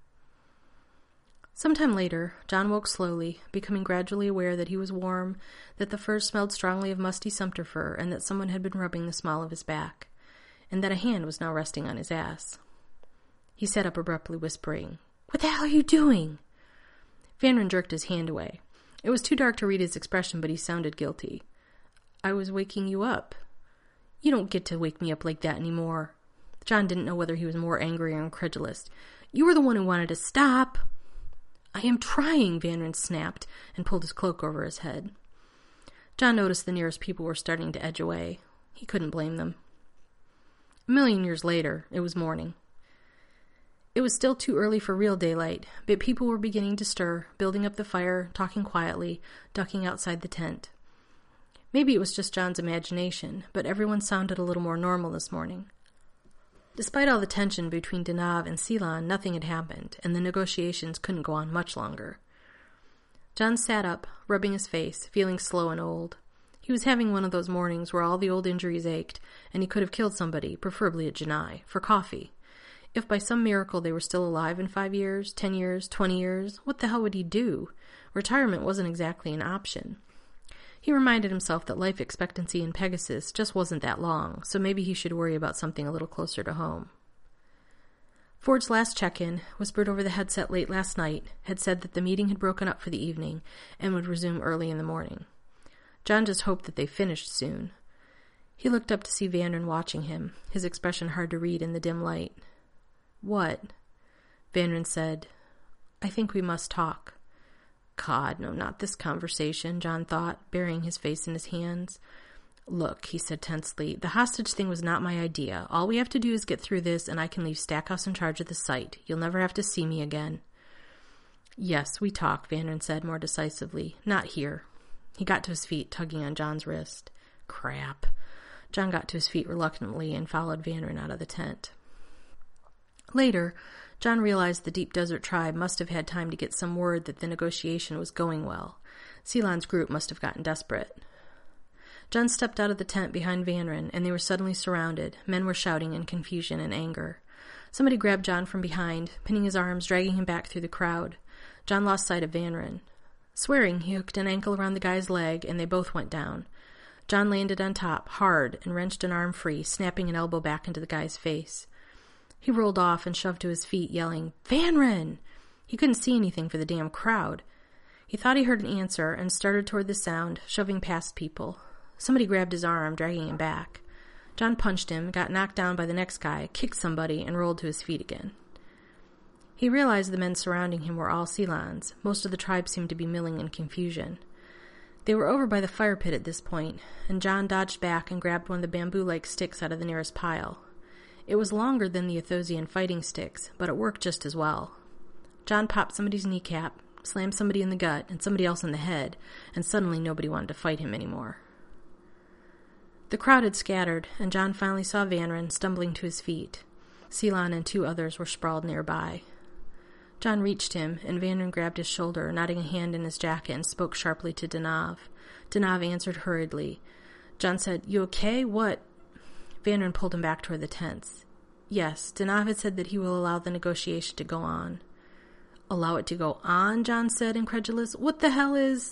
Sometime later, John woke slowly, becoming gradually aware that he was warm, that the fur smelled strongly of musty Sumter fur, and that someone had been rubbing the small of his back, and that a hand was now resting on his ass. He sat up abruptly, whispering, What the hell are you doing? Van Ryn jerked his hand away. It was too dark to read his expression, but he sounded guilty. I was waking you up. You don't get to wake me up like that anymore. John didn't know whether he was more angry or incredulous. You were the one who wanted to stop. I am trying, Van Ryn snapped, and pulled his cloak over his head. John noticed the nearest people were starting to edge away. He couldn't blame them. A million years later, it was morning. It was still too early for real daylight, but people were beginning to stir, building up the fire, talking quietly, ducking outside the tent. Maybe it was just John's imagination, but everyone sounded a little more normal this morning. Despite all the tension between Danav and Seelan, nothing had happened, and the negotiations couldn't go on much longer. John sat up, rubbing his face, feeling slow and old. He was having one of those mornings where all the old injuries ached, and he could have killed somebody, preferably a Janai, for coffee. If by some miracle they were still alive in five years, ten years, twenty years, what the hell would he do? Retirement wasn't exactly an option. He reminded himself that life expectancy in Pegasus just wasn't that long, so maybe he should worry about something a little closer to home. Ford's last check-in, whispered over the headset late last night, had said that the meeting had broken up for the evening and would resume early in the morning. John just hoped that they finished soon. He looked up to see Van Ryn watching him, his expression hard to read in the dim light. What? Van Ryn said, I think we must talk. God, no, not this conversation, John thought, burying his face in his hands. Look, he said tensely, the hostage thing was not my idea. All we have to do is get through this, and I can leave Stackhouse in charge of the site. You'll never have to see me again. Yes, we talk, Van Ryn said more decisively. Not here. He got to his feet, tugging on John's wrist. Crap. John got to his feet reluctantly and followed Van Ryn out of the tent. Later, John realized the Deep Desert Tribe must have had time to get some word that the negotiation was going well. Seelan's group must have gotten desperate. John stepped out of the tent behind Van Ryn, and they were suddenly surrounded. Men were shouting in confusion and anger. Somebody grabbed John from behind, pinning his arms, dragging him back through the crowd. John lost sight of Van Ryn. Swearing, he hooked an ankle around the guy's leg, and they both went down. John landed on top, hard, and wrenched an arm free, snapping an elbow back into the guy's face. He rolled off and shoved to his feet, yelling, Van Ryn! He couldn't see anything for the damn crowd. He thought he heard an answer and started toward the sound, shoving past people. Somebody grabbed his arm, dragging him back. John punched him, got knocked down by the next guy, kicked somebody, and rolled to his feet again. He realized the men surrounding him were all Seelans. Most of the tribe seemed to be milling in confusion. They were over by the fire pit at this point, and John dodged back and grabbed one of the bamboo-like sticks out of the nearest pile. It was longer than the Athosian fighting sticks, but it worked just as well. John popped somebody's kneecap, slammed somebody in the gut, and somebody else in the head, and suddenly nobody wanted to fight him anymore. The crowd had scattered, and John finally saw Van Ryn stumbling to his feet. Seelan and two others were sprawled nearby. John reached him, and Van Ryn grabbed his shoulder, nodding a hand in his jacket, and spoke sharply to Danav. Danav answered hurriedly. John said, You okay? What? Van Ryn pulled him back toward the tents. Yes, Danav had said that he will allow the negotiation to go on. Allow it to go on, John said, incredulous. What the hell is...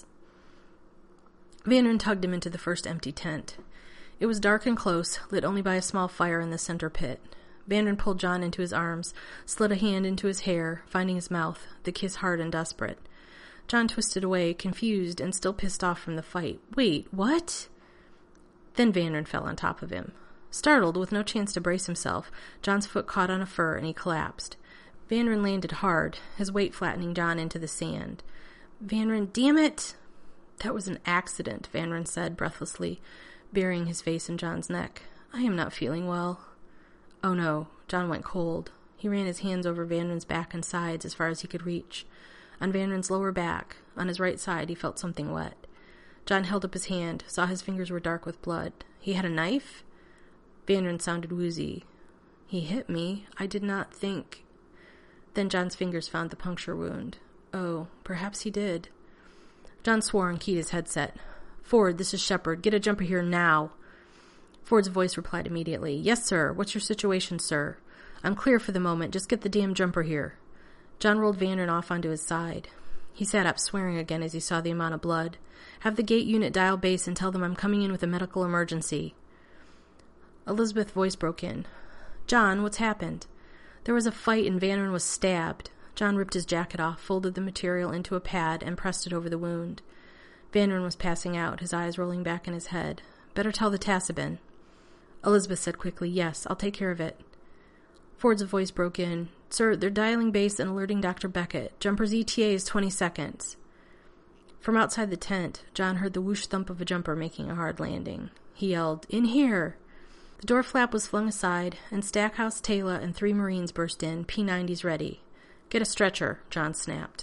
Van Ryn tugged him into the first empty tent. It was dark and close, lit only by a small fire in the center pit. Van Ryn pulled John into his arms, slid a hand into his hair, finding his mouth, the kiss hard and desperate. John twisted away, confused and still pissed off from the fight. Wait, what? Then Van Ryn fell on top of him. Startled, with no chance to brace himself, John's foot caught on a fur and he collapsed. Vanron landed hard, his weight flattening John into the sand. Vanron, damn it! That was an accident, Vanron said breathlessly, burying his face in John's neck. I am not feeling well. Oh no, John went cold. He ran his hands over Vanron's back and sides as far as he could reach. On Vanron's lower back, on his right side, he felt something wet. John held up his hand, saw his fingers were dark with blood. He had a knife? Vanron sounded woozy. He hit me. I did not think... Then John's fingers found the puncture wound. Oh, perhaps he did. John swore and keyed his headset. Ford, this is Shepard. Get a jumper here now. Ford's voice replied immediately. Yes, sir. What's your situation, sir? I'm clear for the moment. Just get the damn jumper here. John rolled Vanron off onto his side. He sat up, swearing again as he saw the amount of blood. Have the gate unit dial base and tell them I'm coming in with a medical emergency. Elizabeth's voice broke in. John, what's happened? There was a fight and Vanron was stabbed. John ripped his jacket off, folded the material into a pad, and pressed it over the wound. Vanron was passing out, his eyes rolling back in his head. Better tell the Tassabin. Elizabeth said quickly, Yes, I'll take care of it. Ford's voice broke in. Sir, they're dialing base and alerting Doctor Beckett. Jumper's E T A is twenty seconds. From outside the tent, John heard the whoosh thump of a jumper making a hard landing. He yelled, In here! The door flap was flung aside, and Stackhouse, Taylor, and three Marines burst in, P nineties ready. Get a stretcher, John snapped.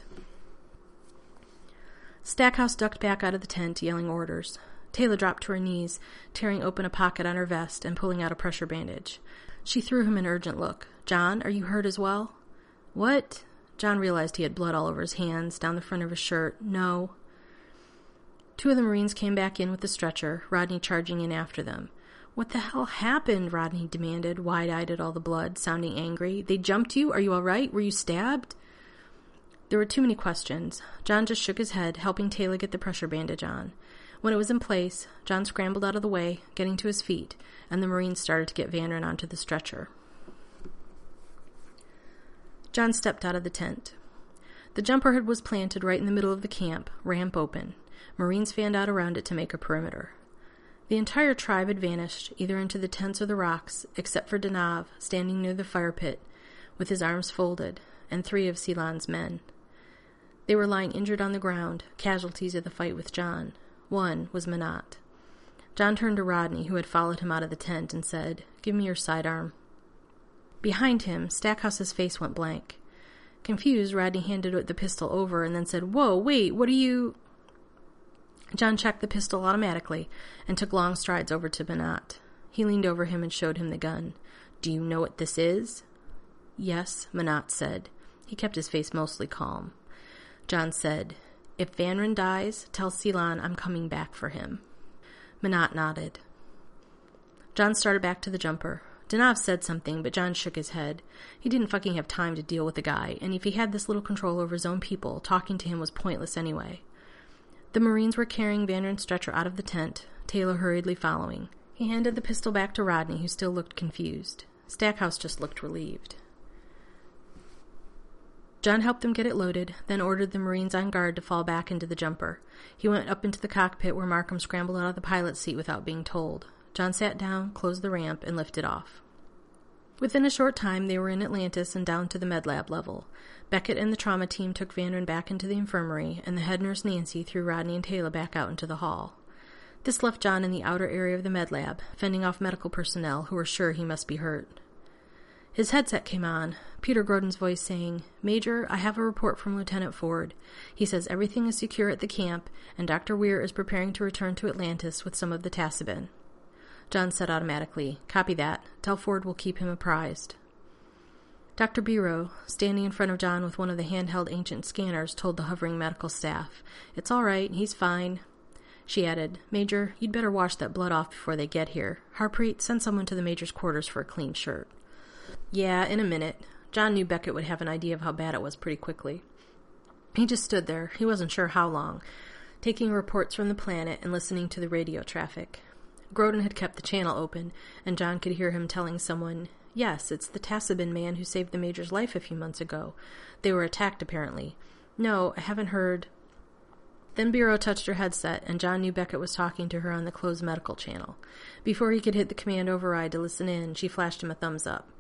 Stackhouse ducked back out of the tent, yelling orders. Taylor dropped to her knees, tearing open a pocket on her vest and pulling out a pressure bandage. She threw him an urgent look. John, are you hurt as well? What? John realized he had blood all over his hands, down the front of his shirt. No. Two of the Marines came back in with the stretcher, Rodney charging in after them. What the hell happened? Rodney demanded, wide-eyed at all the blood, sounding angry. They jumped you? Are you all right? Were you stabbed? There were too many questions. John just shook his head, helping Taylor get the pressure bandage on. When it was in place, John scrambled out of the way, getting to his feet, and the Marines started to get Vanron onto the stretcher. John stepped out of the tent. The jumper hood was planted right in the middle of the camp, ramp open. Marines fanned out around it to make a perimeter. The entire tribe had vanished, either into the tents or the rocks, except for Danav, standing near the fire pit, with his arms folded, and three of Ceylon's men. They were lying injured on the ground, casualties of the fight with John. One was Manat. John turned to Rodney, who had followed him out of the tent, and said, Give me your sidearm. Behind him, Stackhouse's face went blank. Confused, Rodney handed the pistol over and then said, Whoa, wait, what are you... John checked the pistol automatically and took long strides over to Manat. He leaned over him and showed him the gun. Do you know what this is? Yes, Manat said. He kept his face mostly calm. John said, If Vanron dies, tell Ceylon I'm coming back for him. Manat nodded. John started back to the jumper. Danav said something, but John shook his head. He didn't fucking have time to deal with the guy, and if he had this little control over his own people, talking to him was pointless anyway. The Marines were carrying Vanron's stretcher out of the tent, Taylor hurriedly following. He handed the pistol back to Rodney, who still looked confused. Stackhouse just looked relieved. John helped them get it loaded, then ordered the Marines on guard to fall back into the jumper. He went up into the cockpit where Markham scrambled out of the pilot's seat without being told. John sat down, closed the ramp, and lifted off. Within a short time, they were in Atlantis and down to the med lab level. Beckett and the trauma team took Vanron back into the infirmary, and the head nurse Nancy threw Rodney and Taylor back out into the hall. This left John in the outer area of the med lab, fending off medical personnel who were sure he must be hurt. His headset came on, Peter Grodin's voice saying, Major, I have a report from Lieutenant Ford. He says everything is secure at the camp, and Doctor Weir is preparing to return to Atlantis with some of the Tassabin. John said automatically, Copy that. Tell Ford we'll keep him apprised. Doctor Biro, standing in front of John with one of the handheld ancient scanners, told the hovering medical staff, It's all right, he's fine. She added, Major, you'd better wash that blood off before they get here. Harpreet, send someone to the Major's quarters for a clean shirt. Yeah, in a minute. John knew Beckett would have an idea of how bad it was pretty quickly. He just stood there, he wasn't sure how long, taking reports from the planet and listening to the radio traffic. Grodin had kept the channel open, and John could hear him telling someone, Yes, it's the Tassabin man who saved the Major's life a few months ago. They were attacked, apparently. No, I haven't heard... Then Biro touched her headset, and John knew Beckett was talking to her on the closed medical channel. Before he could hit the command override to listen in, she flashed him a thumbs up.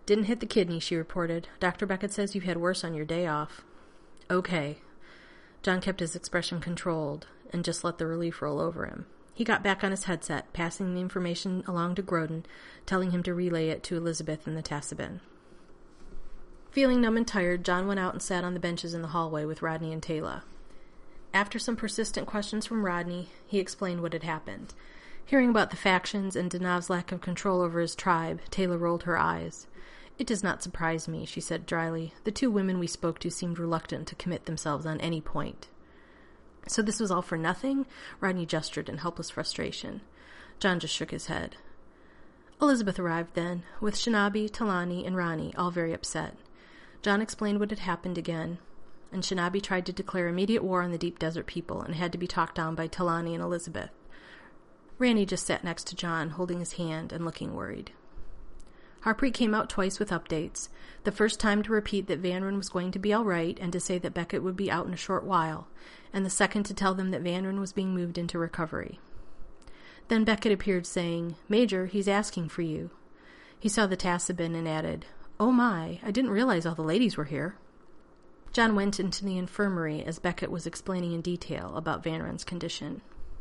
Didn't hit the kidney, she reported. Doctor Beckett says you've had worse on your day off. Okay. John kept his expression controlled and just let the relief roll over him. He got back on his headset, passing the information along to Grodin, telling him to relay it to Elizabeth and the Tassabin. Feeling numb and tired, John went out and sat on the benches in the hallway with Rodney and Tayla. After some persistent questions from Rodney, he explained what had happened. Hearing about the factions and Danav's lack of control over his tribe, Tayla rolled her eyes. It does not surprise me, she said dryly. The two women we spoke to seemed reluctant to commit themselves on any point. So this was all for nothing? Rodney gestured in helpless frustration. John just shook his head. Elizabeth arrived then, with Shanabi, Talani, and Rani, all very upset. John explained what had happened again, and Shanabi tried to declare immediate war on the Deep Desert people and had to be talked down by Talani and Elizabeth. Randy just sat next to John, holding his hand and looking worried. Harpreet came out twice with updates, the first time to repeat that Vanrin was going to be all right and to say that Beckett would be out in a short while, and the second to tell them that Vanrin was being moved into recovery. Then Beckett appeared saying, Major, he's asking for you. He saw the Tassabin and added, Oh my, I didn't realize all the ladies were here. John went into the infirmary as Beckett was explaining in detail about Vanrin's condition.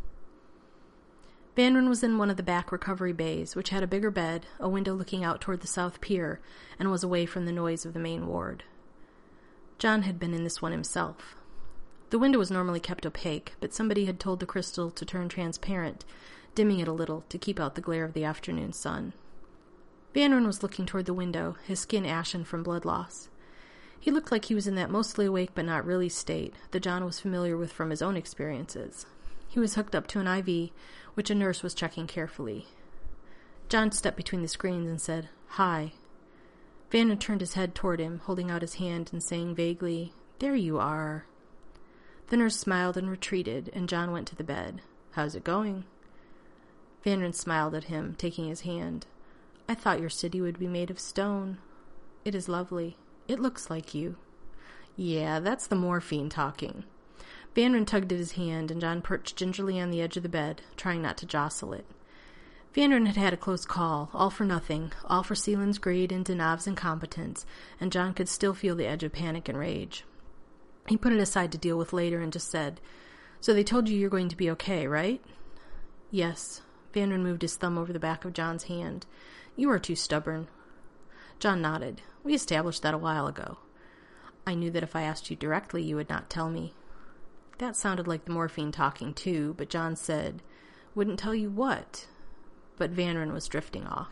Vanrin was in one of the back recovery bays, which had a bigger bed, a window looking out toward the south pier, and was away from the noise of the main ward. John had been in this one himself. The window was normally kept opaque, but somebody had told the crystal to turn transparent, dimming it a little to keep out the glare of the afternoon sun. Vanrin was looking toward the window, his skin ashen from blood loss. He looked like he was in that mostly awake but not really state that John was familiar with from his own experiences. He was hooked up to an I V, which a nurse was checking carefully. John stepped between the screens and said, Hi. Vanrin turned his head toward him, holding out his hand and saying vaguely, There you are. The nurse smiled and retreated, and John went to the bed. How's it going? Vanrin smiled at him, taking his hand. I thought your city would be made of stone. It is lovely. It looks like you. Yeah, that's the morphine talking. Vanrin tugged at his hand, and John perched gingerly on the edge of the bed, trying not to jostle it. Vanrin had had a close call, all for nothing, all for Seelan's greed and Danav's incompetence, and John could still feel the edge of panic and rage. He put it aside to deal with later and just said, So they told you you're going to be okay, right? Yes. Vanrin moved his thumb over the back of John's hand. You are too stubborn. John nodded. We established that a while ago. I knew that if I asked you directly, you would not tell me. That sounded like the morphine talking too, but John said, Wouldn't tell you what? But Vanrin was drifting off.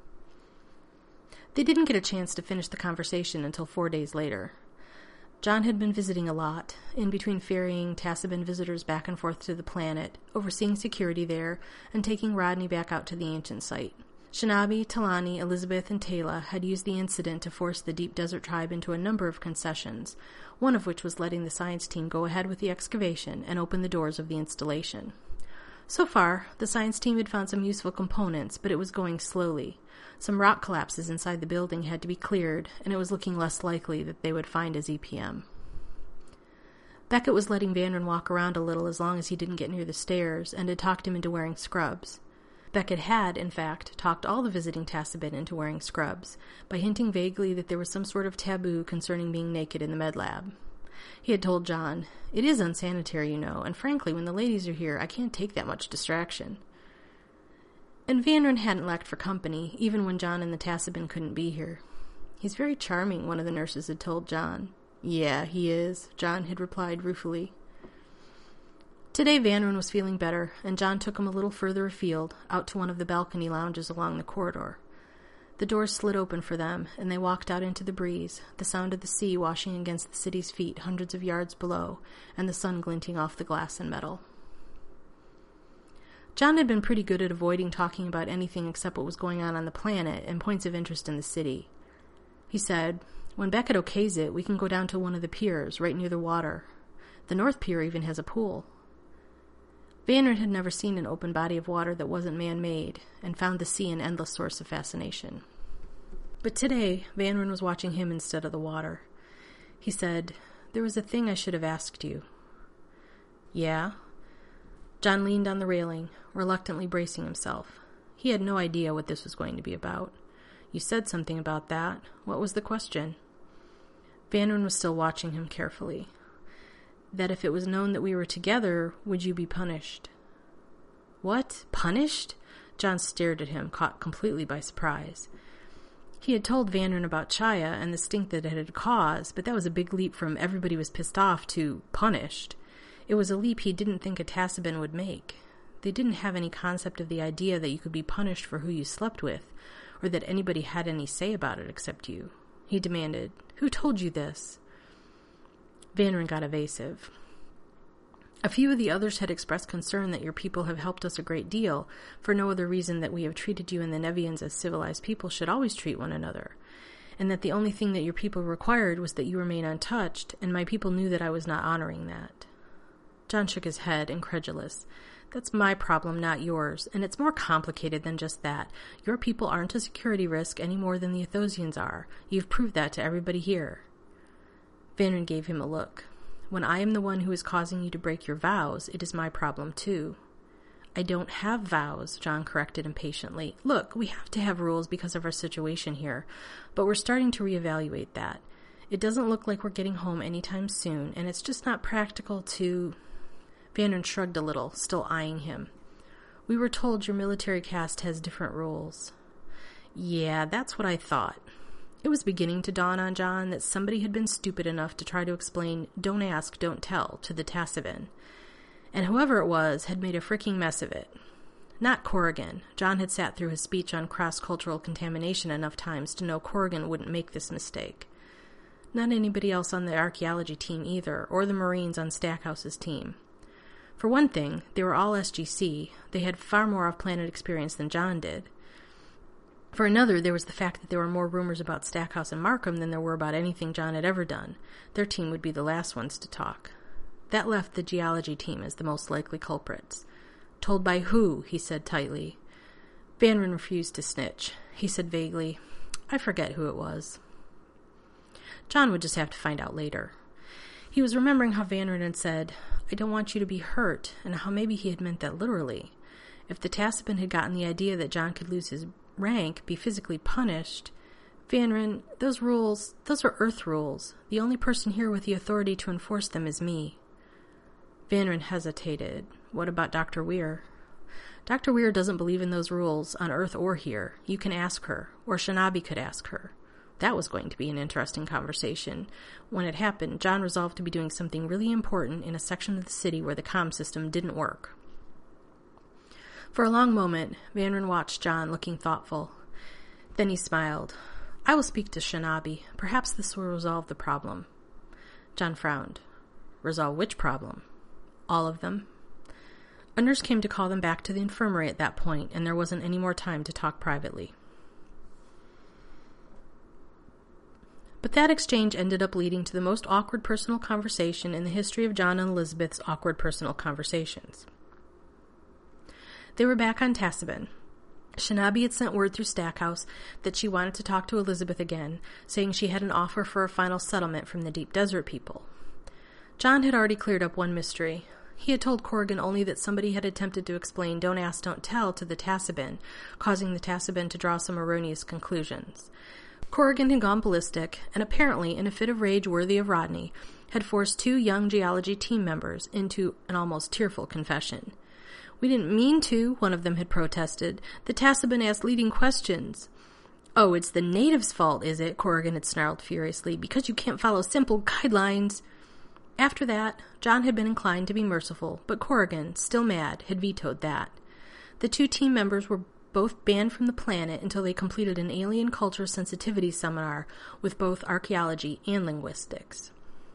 They didn't get a chance to finish the conversation until four days later. John had been visiting a lot, in between ferrying Tassabin visitors back and forth to the planet, overseeing security there, and taking Rodney back out to the ancient site. Shanabi, Talani, Elizabeth, and Tayla had used the incident to force the Deep Desert tribe into a number of concessions, one of which was letting the science team go ahead with the excavation and open the doors of the installation. So far, the science team had found some useful components, but it was going slowly. Some rock collapses inside the building had to be cleared, and it was looking less likely that they would find a Z P M. Beckett was letting Vanrin walk around a little as long as he didn't get near the stairs, and had talked him into wearing scrubs. Beckett had, in fact, talked all the visiting Tassabin into wearing scrubs, by hinting vaguely that there was some sort of taboo concerning being naked in the med lab. He had told John, It is unsanitary, you know, and frankly, when the ladies are here, I can't take that much distraction. And Vanrin hadn't lacked for company, even when John and the Tassabin couldn't be here. He's very charming, one of the nurses had told John. Yeah, he is, John had replied ruefully. Today Vanrin was feeling better, and John took him a little further afield, out to one of the balcony lounges along the corridor. The doors slid open for them, and they walked out into the breeze, the sound of the sea washing against the city's feet hundreds of yards below, and the sun glinting off the glass and metal. John had been pretty good at avoiding talking about anything except what was going on on the planet and points of interest in the city. He said, When Beckett okays it, we can go down to one of the piers, right near the water. The North Pier even has a pool. Vanrin had never seen an open body of water that wasn't man-made, and found the sea an endless source of fascination. But today, Vanrin was watching him instead of the water. He said, There was a thing I should have asked you. Yeah? John leaned on the railing, reluctantly bracing himself. He had no idea what this was going to be about. You said something about that. What was the question? Vanron was still watching him carefully. That if it was known that we were together, would you be punished? What? Punished? John stared at him, caught completely by surprise. He had told Vanron about Chaya and the stink that it had caused, but that was a big leap from everybody was pissed off to punished. It was a leap he didn't think a Tassabin would make. They didn't have any concept of the idea that you could be punished for who you slept with, or that anybody had any say about it except you. He demanded, "Who told you this?" Vanron got evasive. A few of the others had expressed concern that your people have helped us a great deal, for no other reason that we have treated you and the Nevians as civilized people should always treat one another, and that the only thing that your people required was that you remain untouched, and my people knew that I was not honoring that. John shook his head, incredulous. That's my problem, not yours, and it's more complicated than just that. Your people aren't a security risk any more than the Athosians are. You've proved that to everybody here. Vanron gave him a look. When I am the one who is causing you to break your vows, it is my problem too. I don't have vows, John corrected impatiently. Look, we have to have rules because of our situation here, but we're starting to reevaluate that. It doesn't look like we're getting home anytime soon, and it's just not practical to... Vanron shrugged a little, still eyeing him. We were told your military caste has different rules. Yeah, that's what I thought. It was beginning to dawn on John that somebody had been stupid enough to try to explain don't ask, don't tell to the Tassabin. And whoever it was had made a freaking mess of it. Not Corrigan. John had sat through his speech on cross-cultural contamination enough times to know Corrigan wouldn't make this mistake. Not anybody else on the archaeology team either, or the Marines on Stackhouse's team. For one thing, they were all S G C. They had far more off-planet experience than John did. For another, there was the fact that there were more rumors about Stackhouse and Markham than there were about anything John had ever done. Their team would be the last ones to talk. That left the geology team as the most likely culprits. Told by who? He said tightly. Vanron refused to snitch. He said vaguely, I forget who it was. John would just have to find out later. He was remembering how Vanron had said, I don't want you to be hurt, and how maybe he had meant that literally. If the Tassabin had gotten the idea that John could lose his rank, be physically punished, Vanron, those rules, those are Earth rules. The only person here with the authority to enforce them is me. Vanron hesitated. What about Doctor Weir? Doctor Weir doesn't believe in those rules, on Earth or here. You can ask her, or Shanabi could ask her. That was going to be an interesting conversation. When it happened, John resolved to be doing something really important in a section of the city where the comm system didn't work. For a long moment, Vanron watched John, looking thoughtful. Then he smiled. I will speak to Shanabi. Perhaps this will resolve the problem. John frowned. Resolve which problem? All of them. A nurse came to call them back to the infirmary at that point, and there wasn't any more time to talk privately. But that exchange ended up leading to the most awkward personal conversation in the history of John and Elizabeth's awkward personal conversations. They were back on Tassabin. Shanabi had sent word through Stackhouse that she wanted to talk to Elizabeth again, saying she had an offer for a final settlement from the Deep Desert people. John had already cleared up one mystery. He had told Corrigan only that somebody had attempted to explain don't ask, don't tell to the Tassabin, causing the Tassabin to draw some erroneous conclusions. Corrigan had gone ballistic, and apparently, in a fit of rage worthy of Rodney, had forced two young geology team members into an almost tearful confession. We didn't mean to, one of them had protested. The Tassabin asked leading questions. Oh, it's the natives' fault, is it? Corrigan had snarled furiously. Because you can't follow simple guidelines. After that, John had been inclined to be merciful, but Corrigan, still mad, had vetoed that. The two team members were both banned from the planet until they completed an alien culture sensitivity seminar with both archaeology and linguistics.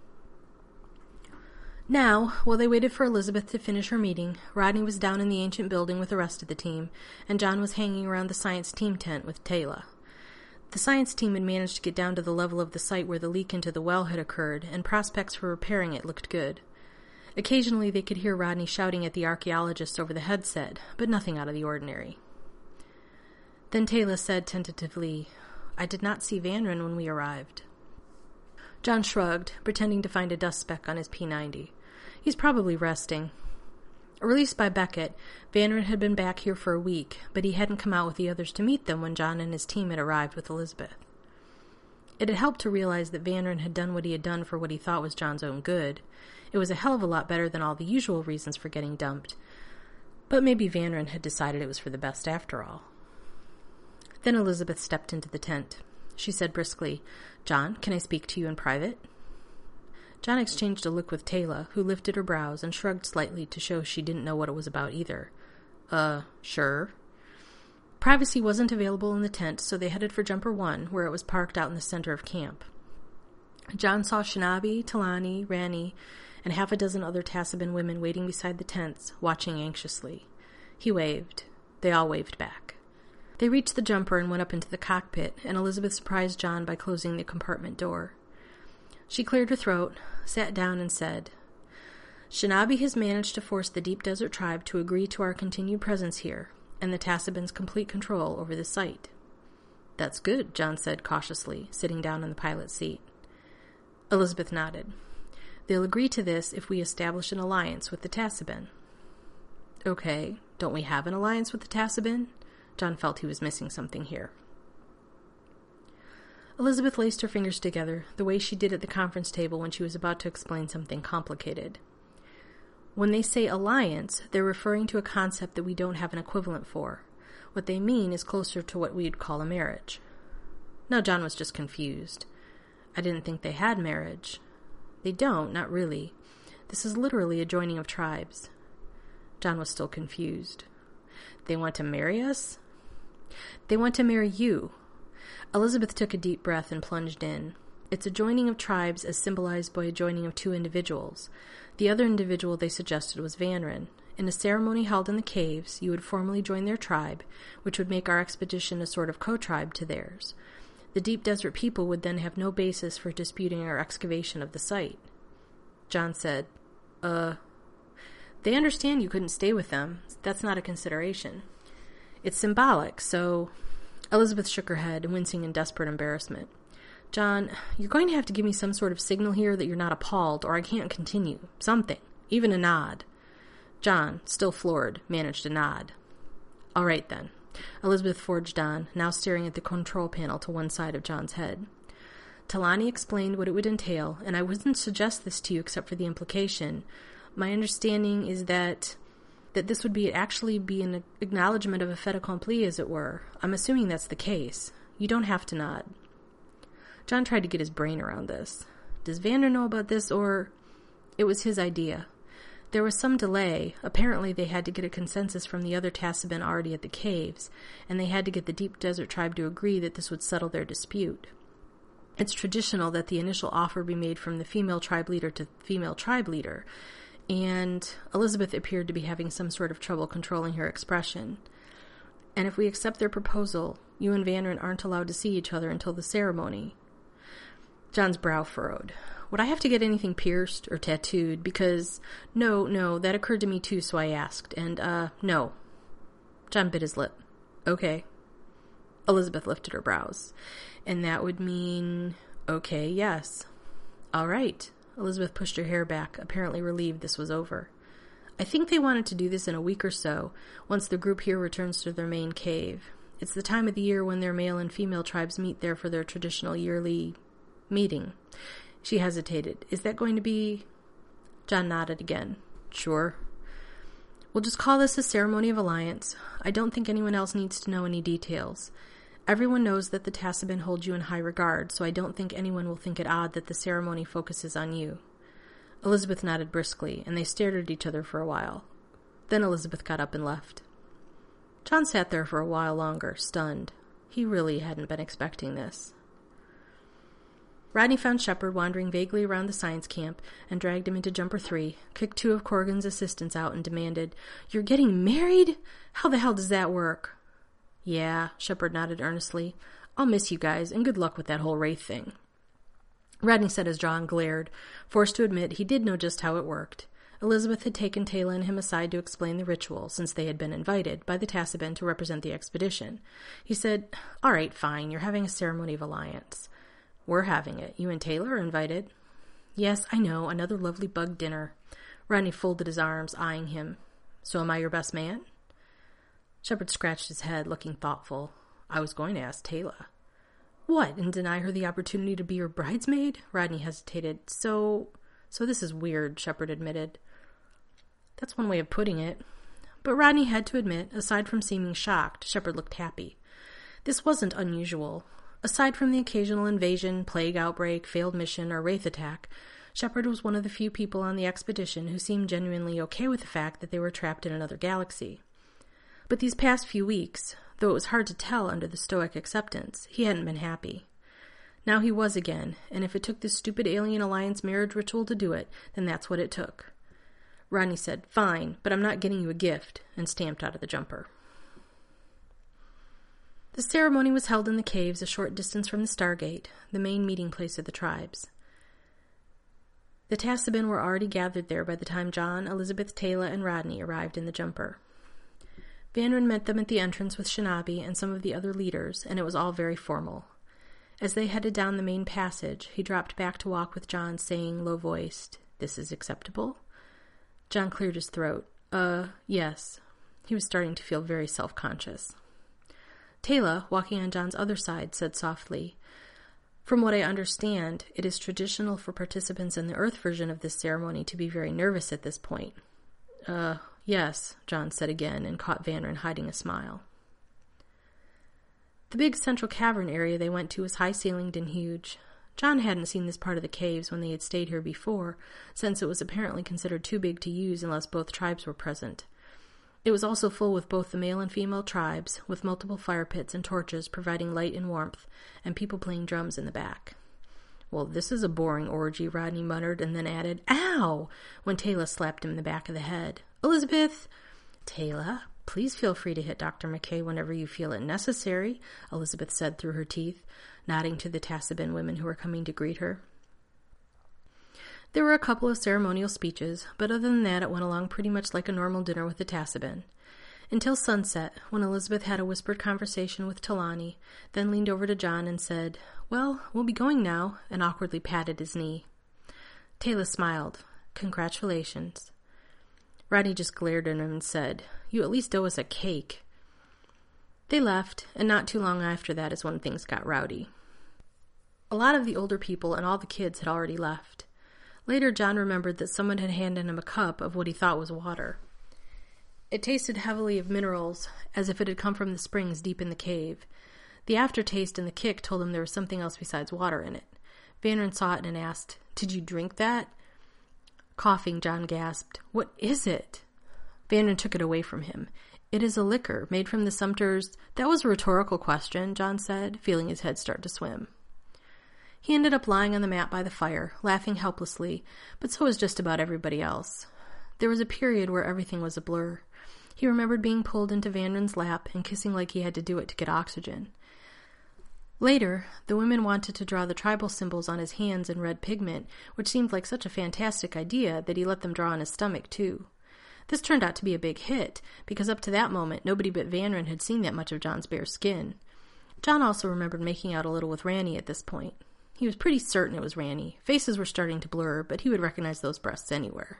Now, while they waited for Elizabeth to finish her meeting, Rodney was down in the ancient building with the rest of the team, and John was hanging around the science team tent with Taylor. The science team had managed to get down to the level of the site where the leak into the well had occurred, and prospects for repairing it looked good. Occasionally they could hear Rodney shouting at the archaeologists over the headset, but nothing out of the ordinary. Then Taylor said tentatively, I did not see Vanron when we arrived. John shrugged, pretending to find a dust speck on his P ninety. He's probably resting. Released by Beckett, Vanron had been back here for a week, but he hadn't come out with the others to meet them when John and his team had arrived with Elizabeth. It had helped to realize that Vanron had done what he had done for what he thought was John's own good. It was a hell of a lot better than all the usual reasons for getting dumped. But maybe Vanron had decided it was for the best after all. Then Elizabeth stepped into the tent. She said briskly, "John, can I speak to you in private?" John exchanged a look with Taylor, who lifted her brows and shrugged slightly to show she didn't know what it was about either. Uh, sure. Privacy wasn't available in the tent, so they headed for Jumper One, where it was parked out in the center of camp. John saw Shanabi, Talani, Rani, and half a dozen other Tassabin women waiting beside the tents, watching anxiously. He waved. They all waved back. They reached the jumper and went up into the cockpit, and Elizabeth surprised John by closing the compartment door. She cleared her throat, sat down, and said, "Shanabi has managed to force the Deep Desert Tribe to agree to our continued presence here, and the Tassabin's complete control over the site." "That's good," John said cautiously, sitting down in the pilot's seat. Elizabeth nodded. "They'll agree to this if we establish an alliance with the Tassabin." "Okay, don't we have an alliance with the Tassabin?" John felt he was missing something here. Elizabeth laced her fingers together, the way she did at the conference table when she was about to explain something complicated. "When they say alliance, they're referring to a concept that we don't have an equivalent for. What they mean is closer to what we'd call a marriage." Now John was just confused. "I didn't think they had marriage." "They don't, not really. This is literally a joining of tribes." John was still confused. "They want to marry us?" "They want to marry you." Elizabeth took a deep breath and plunged in. "It's a joining of tribes as symbolized by a joining of two individuals. The other individual they suggested was Vanron. In a ceremony held in the caves, you would formally join their tribe, which would make our expedition a sort of co-tribe to theirs. The Deep Desert people would then have no basis for disputing our excavation of the site." John said, Uh, they understand you couldn't stay with them. That's not a consideration. It's symbolic, so... Elizabeth shook her head, wincing in desperate embarrassment. "John, you're going to have to give me some sort of signal here that you're not appalled, or I can't continue. Something. Even a nod." John, still floored, managed a nod. "All right, then." Elizabeth forged on, now staring at the control panel to one side of John's head. "Talani explained what it would entail, and I wouldn't suggest this to you except for the implication. My understanding is that... that this would be actually be an acknowledgement of a fait accompli, as it were. I'm assuming that's the case. You don't have to nod." John tried to get his brain around this. Does Vander know about this, or... It was his idea. There was some delay. Apparently they had to get a consensus from the other Tassabin already at the caves, and they had to get the Deep Desert Tribe to agree that this would settle their dispute. It's traditional that the initial offer be made from the female tribe leader to female tribe leader, and Elizabeth appeared to be having some sort of trouble controlling her expression. "And if we accept their proposal, you and Vanron aren't allowed to see each other until the ceremony." John's brow furrowed. "Would I have to get anything pierced or tattooed? Because, no, no, that occurred to me too, so I asked, and, uh, no." John bit his lip. "Okay." Elizabeth lifted her brows. "And that would mean, okay, yes." "All right." Elizabeth pushed her hair back, apparently relieved this was over. "I think they wanted to do this in a week or so, once the group here returns to their main cave. It's the time of the year when their male and female tribes meet there for their traditional yearly meeting." She hesitated. "Is that going to be..." John nodded again. "Sure." "We'll just call this a ceremony of alliance. I don't think anyone else needs to know any details. Everyone knows that the Tassabin hold you in high regard, so I don't think anyone will think it odd that the ceremony focuses on you." Elizabeth nodded briskly, and they stared at each other for a while. Then Elizabeth got up and left. John sat there for a while longer, stunned. He really hadn't been expecting this. Rodney found Shepard wandering vaguely around the science camp and dragged him into Jumper three, kicked two of Corrigan's assistants out, and demanded, "You're getting married? How the hell does that work?" "Yeah," Shepard nodded earnestly. "I'll miss you guys, and good luck with that whole Wraith thing." Rodney said as John glared, forced to admit he did know just how it worked. Elizabeth had taken Taylor and him aside to explain the ritual, since they had been invited by the Tassabin to represent the expedition. He said, "All right, fine, you're having a ceremony of alliance." "We're having it. You and Taylor are invited." "Yes, I know, another lovely bug dinner." Rodney folded his arms, eyeing him. So am I your best man? Shepard scratched his head, looking thoughtful. I was going to ask Tayla. What, and deny her the opportunity to be your bridesmaid? Rodney hesitated. So, so this is weird, Shepard admitted. That's one way of putting it. But Rodney had to admit, aside from seeming shocked, Shepard looked happy. This wasn't unusual. Aside from the occasional invasion, plague outbreak, failed mission, or wraith attack, Shepard was one of the few people on the expedition who seemed genuinely okay with the fact that they were trapped in another galaxy. But these past few weeks, though it was hard to tell under the stoic acceptance, he hadn't been happy. Now he was again, and if it took this stupid alien alliance marriage ritual to do it, then that's what it took. Rodney said, Fine, but I'm not getting you a gift, and stamped out of the jumper. The ceremony was held in the caves a short distance from the Stargate, the main meeting place of the tribes. The Tassaben were already gathered there by the time John, Elizabeth, Tayla, and Rodney arrived in the jumper. Vanrin met them at the entrance with Shinabi and some of the other leaders, and it was all very formal. As they headed down the main passage, he dropped back to walk with John, saying, low-voiced, This is acceptable? John cleared his throat. Uh, yes. He was starting to feel very self-conscious. Tayla, walking on John's other side, said softly, From what I understand, it is traditional for participants in the Earth version of this ceremony to be very nervous at this point. Uh... Yes, John said again, and caught Vanrin hiding a smile. The big central cavern area they went to was high-ceilinged and huge. John hadn't seen this part of the caves when they had stayed here before, since it was apparently considered too big to use unless both tribes were present. It was also full with both the male and female tribes, with multiple fire pits and torches providing light and warmth, and people playing drums in the back. Well, this is a boring orgy, Rodney muttered, and then added, Ow! When Tayla slapped him in the back of the head. Elizabeth! Tayla, please feel free to hit Doctor McKay whenever you feel it necessary, Elizabeth said through her teeth, nodding to the Tassaben women who were coming to greet her. There were a couple of ceremonial speeches, but other than that it went along pretty much like a normal dinner with the Tassaben. Until sunset, when Elizabeth had a whispered conversation with Talani, then leaned over to John and said, Well, we'll be going now, and awkwardly patted his knee. Tayla smiled. Congratulations. Rodney just glared at him and said, You at least owe us a cake. They left, and not too long after that is when things got rowdy. A lot of the older people and all the kids had already left. Later, John remembered that someone had handed him a cup of what he thought was water. It tasted heavily of minerals, as if it had come from the springs deep in the cave. The aftertaste and the kick told him there was something else besides water in it. Vanrin saw it and asked, Did you drink that? Coughing, John gasped, What is it? Vanrin took it away from him. It is a liquor, made from the Sumters. That was a rhetorical question, John said, feeling his head start to swim. He ended up lying on the mat by the fire, laughing helplessly, but so was just about everybody else. There was a period where everything was a blur. He remembered being pulled into Vanrin's lap and kissing like he had to do it to get oxygen. Later, the women wanted to draw the tribal symbols on his hands in red pigment, which seemed like such a fantastic idea that he let them draw on his stomach, too. This turned out to be a big hit, because up to that moment, nobody but Vanrin had seen that much of John's bare skin. John also remembered making out a little with Ranni at this point. He was pretty certain it was Ranni. Faces were starting to blur, but he would recognize those breasts anywhere.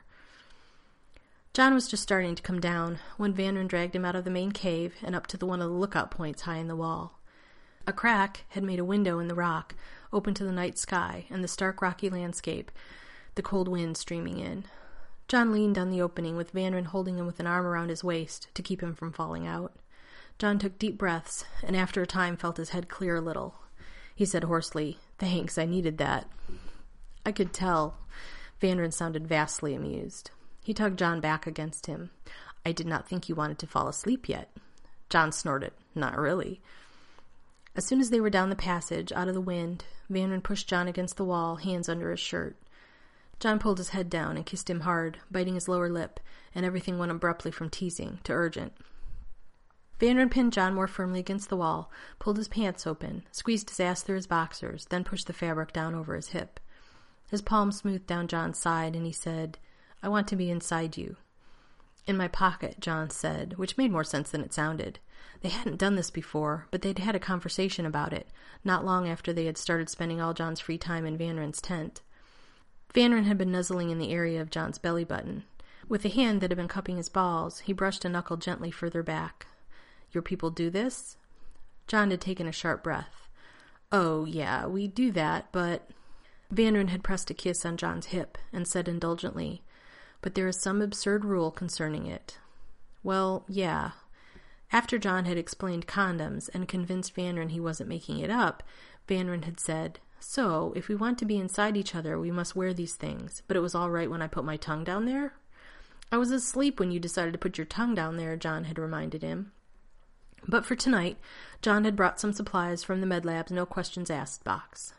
John was just starting to come down when Vanrin dragged him out of the main cave and up to the one of the lookout points high in the wall. A crack had made a window in the rock, open to the night sky and the stark rocky landscape, the cold wind streaming in. John leaned on the opening with Vanrin holding him with an arm around his waist to keep him from falling out. John took deep breaths and after a time felt his head clear a little. He said hoarsely, Thanks, I needed that. I could tell. Vanrin sounded vastly amused. He tugged John back against him. I did not think you wanted to fall asleep yet. John snorted. Not really. As soon as they were down the passage, out of the wind, Vanrin pushed John against the wall, hands under his shirt. John pulled his head down and kissed him hard, biting his lower lip, and everything went abruptly from teasing to urgent. Vanrin pinned John more firmly against the wall, pulled his pants open, squeezed his ass through his boxers, then pushed the fabric down over his hip. His palm smoothed down John's side, and he said, I want to be inside you. In my pocket, John said, which made more sense than it sounded. They hadn't done this before, but they'd had a conversation about it, not long after they had started spending all John's free time in Vanrin's tent. Vanrin had been nuzzling in the area of John's belly button. With the hand that had been cupping his balls, he brushed a knuckle gently further back. Your people do this? John had taken a sharp breath. Oh, yeah, we do that, but... Vanron had pressed a kiss on John's hip and said indulgently, but there is some absurd rule concerning it. Well, yeah. After John had explained condoms and convinced Vanron he wasn't making it up, Vanron had said, so, if we want to be inside each other, we must wear these things, but it was all right when I put my tongue down there? I was asleep when you decided to put your tongue down there, John had reminded him. But for tonight, John had brought some supplies from the MedLab's no questions asked box.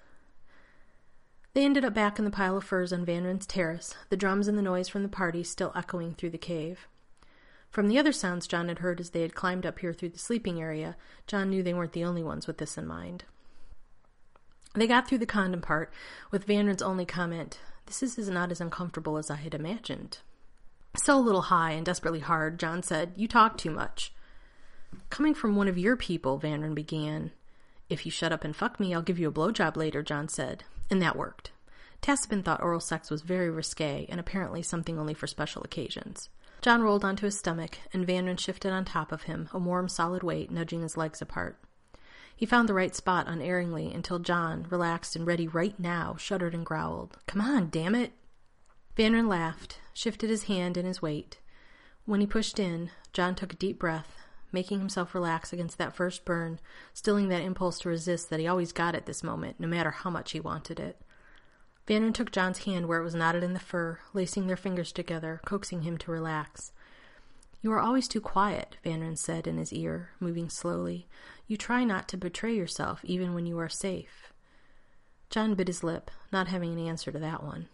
They ended up back in the pile of furs on Vanron's terrace, the drums and the noise from the party still echoing through the cave. From the other sounds John had heard as they had climbed up here through the sleeping area, John knew they weren't the only ones with this in mind. They got through the condom part, with Vanron's only comment, this is not as uncomfortable as I had imagined. So a little high and desperately hard, John said, you talk too much. Coming from one of your people, Vanron began. If you shut up and fuck me, I'll give you a blowjob later, John said. And that worked. Tassibin thought oral sex was very risque and apparently something only for special occasions. John rolled onto his stomach, and Vanron shifted on top of him, a warm, solid weight nudging his legs apart. He found the right spot unerringly until John, relaxed and ready right now, shuddered and growled. Come on, damn it! Vanron laughed, shifted his hand and his weight. When he pushed in, John took a deep breath, making himself relax against that first burn, stilling that impulse to resist that he always got at this moment, no matter how much he wanted it. Vanron took John's hand where it was knotted in the fur, lacing their fingers together, coaxing him to relax. You are always too quiet, Vanron said in his ear, moving slowly. You try not to betray yourself, even when you are safe. John bit his lip, not having an answer to that one.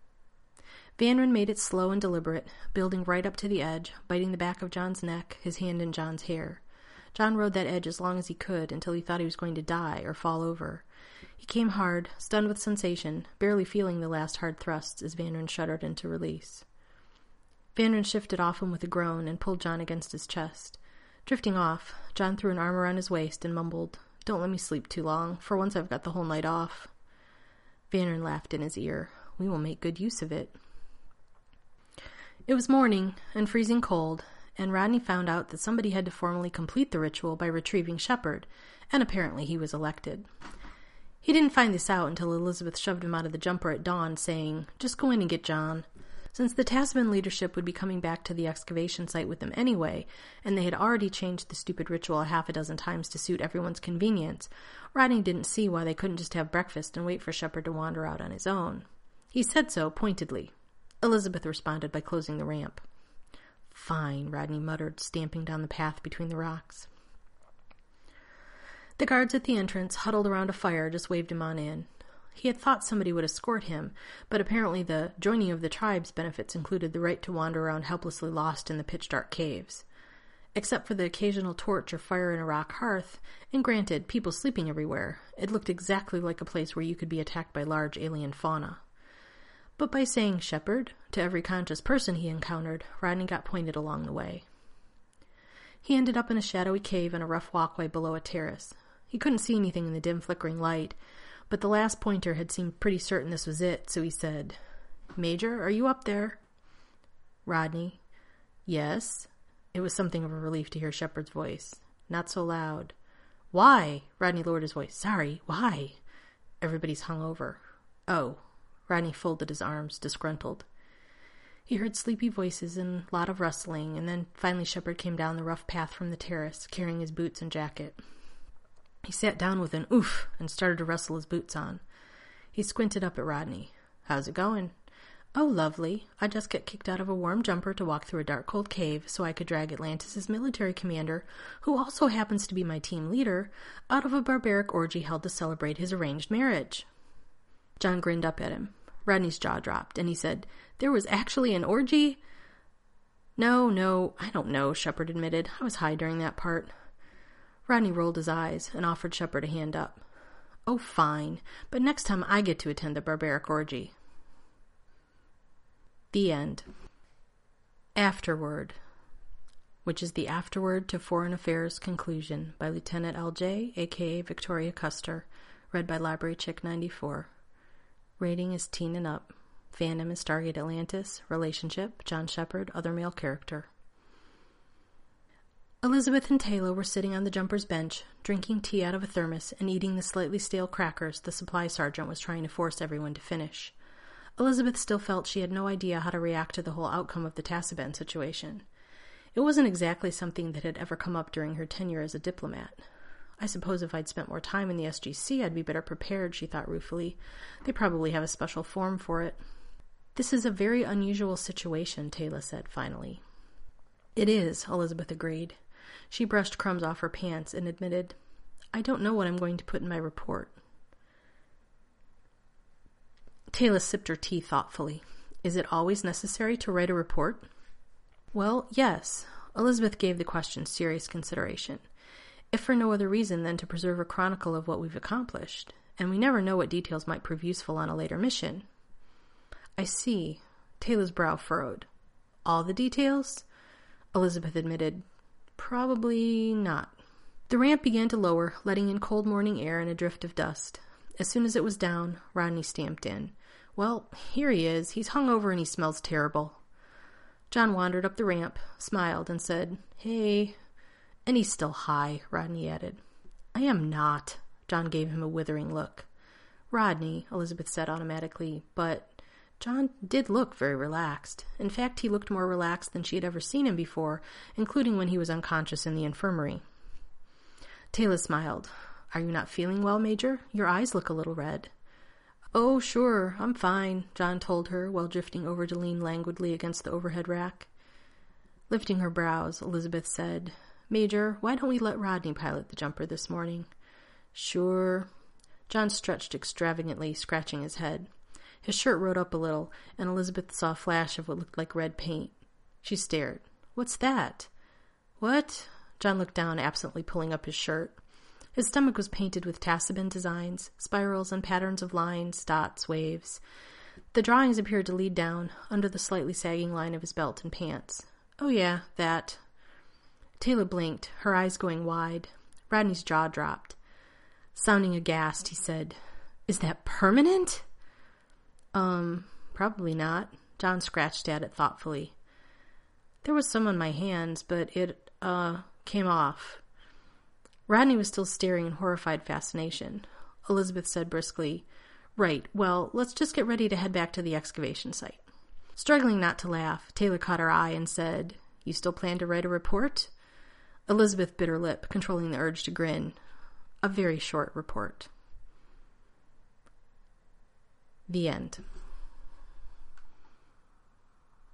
Vanron made it slow and deliberate, building right up to the edge, biting the back of John's neck, his hand in John's hair. John rode that edge as long as he could until he thought he was going to die or fall over. He came hard, stunned with sensation, barely feeling the last hard thrusts as Vanron shuddered into release. Vanron shifted off him with a groan and pulled John against his chest. Drifting off, John threw an arm around his waist and mumbled, Don't let me sleep too long. For once I've got the whole night off. Vanron laughed in his ear. We will make good use of it. It was morning and freezing cold, and Rodney found out that somebody had to formally complete the ritual by retrieving Shepard, and apparently he was elected. He didn't find this out until Elizabeth shoved him out of the jumper at dawn, saying, Just go in and get John. Since the Tassibin leadership would be coming back to the excavation site with them anyway, and they had already changed the stupid ritual a half a dozen times to suit everyone's convenience, Rodney didn't see why they couldn't just have breakfast and wait for Shepard to wander out on his own. He said so, pointedly. Elizabeth responded by closing the ramp. Fine, Rodney muttered, stamping down the path between the rocks. The guards at the entrance, huddled around a fire, just waved him on in. He had thought somebody would escort him, but apparently the joining of the tribe's benefits included the right to wander around helplessly lost in the pitch-dark caves. Except for the occasional torch or fire in a rock hearth, and granted, people sleeping everywhere, it looked exactly like a place where you could be attacked by large alien fauna. But by saying Shepard to every conscious person he encountered, Rodney got pointed along the way. He ended up in a shadowy cave in a rough walkway below a terrace. He couldn't see anything in the dim flickering light, but the last pointer had seemed pretty certain this was it, so he said, Major, are you up there? Rodney, yes. It was something of a relief to hear Shepard's voice. Not so loud. Why? Rodney lowered his voice. Sorry, why? Everybody's hung over. Oh. Rodney folded his arms, disgruntled. He heard sleepy voices and a lot of rustling, and then finally Shepard came down the rough path from the terrace, carrying his boots and jacket. He sat down with an oof and started to wrestle his boots on. He squinted up at Rodney. How's it going? Oh, lovely. I just got kicked out of a warm jumper to walk through a dark, cold cave so I could drag Atlantis' military commander, who also happens to be my team leader, out of a barbaric orgy held to celebrate his arranged marriage. John grinned up at him. Rodney's jaw dropped, and he said, There was actually an orgy? No, no, I don't know, Shepard admitted. I was high during that part. Rodney rolled his eyes and offered Shepard a hand up. Oh, fine, but next time I get to attend the barbaric orgy. The end. Afterword, which is the afterword to Foreign Affairs Conclusion by Lieutenant L J, a k a. Victoria Custer, read by Library Chick ninety-four. Rating is teen and up. Fandom is Stargate Atlantis. Relationship, John Shepard, other male character. Elizabeth and Taylor were sitting on the jumper's bench, drinking tea out of a thermos and eating the slightly stale crackers the supply sergeant was trying to force everyone to finish. Elizabeth still felt she had no idea how to react to the whole outcome of the Tassaben situation. It wasn't exactly something that had ever come up during her tenure as a diplomat. I suppose if I'd spent more time in the S G C, I'd be better prepared, she thought ruefully. They probably have a special form for it. This is a very unusual situation, Taylor said finally. It is, Elizabeth agreed. She brushed crumbs off her pants and admitted, I don't know what I'm going to put in my report. Taylor sipped her tea thoughtfully. Is it always necessary to write a report? Well, yes. Elizabeth gave the question serious consideration. If for no other reason than to preserve a chronicle of what we've accomplished, and we never know what details might prove useful on a later mission. I see. Taylor's brow furrowed. All the details? Elizabeth admitted, probably not. The ramp began to lower, letting in cold morning air and a drift of dust. As soon as it was down, Rodney stamped in. Well, here he is. He's hungover and he smells terrible. John wandered up the ramp, smiled, and said, Hey. And he's still high, Rodney added. I am not. John gave him a withering look. Rodney, Elizabeth said automatically, but John did look very relaxed. In fact, he looked more relaxed than she had ever seen him before, including when he was unconscious in the infirmary. Taylor smiled. Are you not feeling well, Major? Your eyes look a little red. Oh, sure, I'm fine, John told her, while drifting over to lean languidly against the overhead rack. Lifting her brows, Elizabeth said, Major, why don't we let Rodney pilot the jumper this morning? Sure. John stretched extravagantly, scratching his head. His shirt rode up a little, and Elizabeth saw a flash of what looked like red paint. She stared. What's that? What? John looked down, absently pulling up his shirt. His stomach was painted with Tassaben designs, spirals and patterns of lines, dots, waves. The drawings appeared to lead down, under the slightly sagging line of his belt and pants. Oh yeah, that. Taylor blinked, her eyes going wide. Rodney's jaw dropped. Sounding aghast, he said, Is that permanent? Um, probably not. John scratched at it thoughtfully. There was some on my hands, but it, uh, came off. Rodney was still staring in horrified fascination. Elizabeth said briskly, Right, well, let's just get ready to head back to the excavation site. Struggling not to laugh, Taylor caught her eye and said, You still plan to write a report? Elizabeth bit her lip, controlling the urge to grin. A very short report. The end.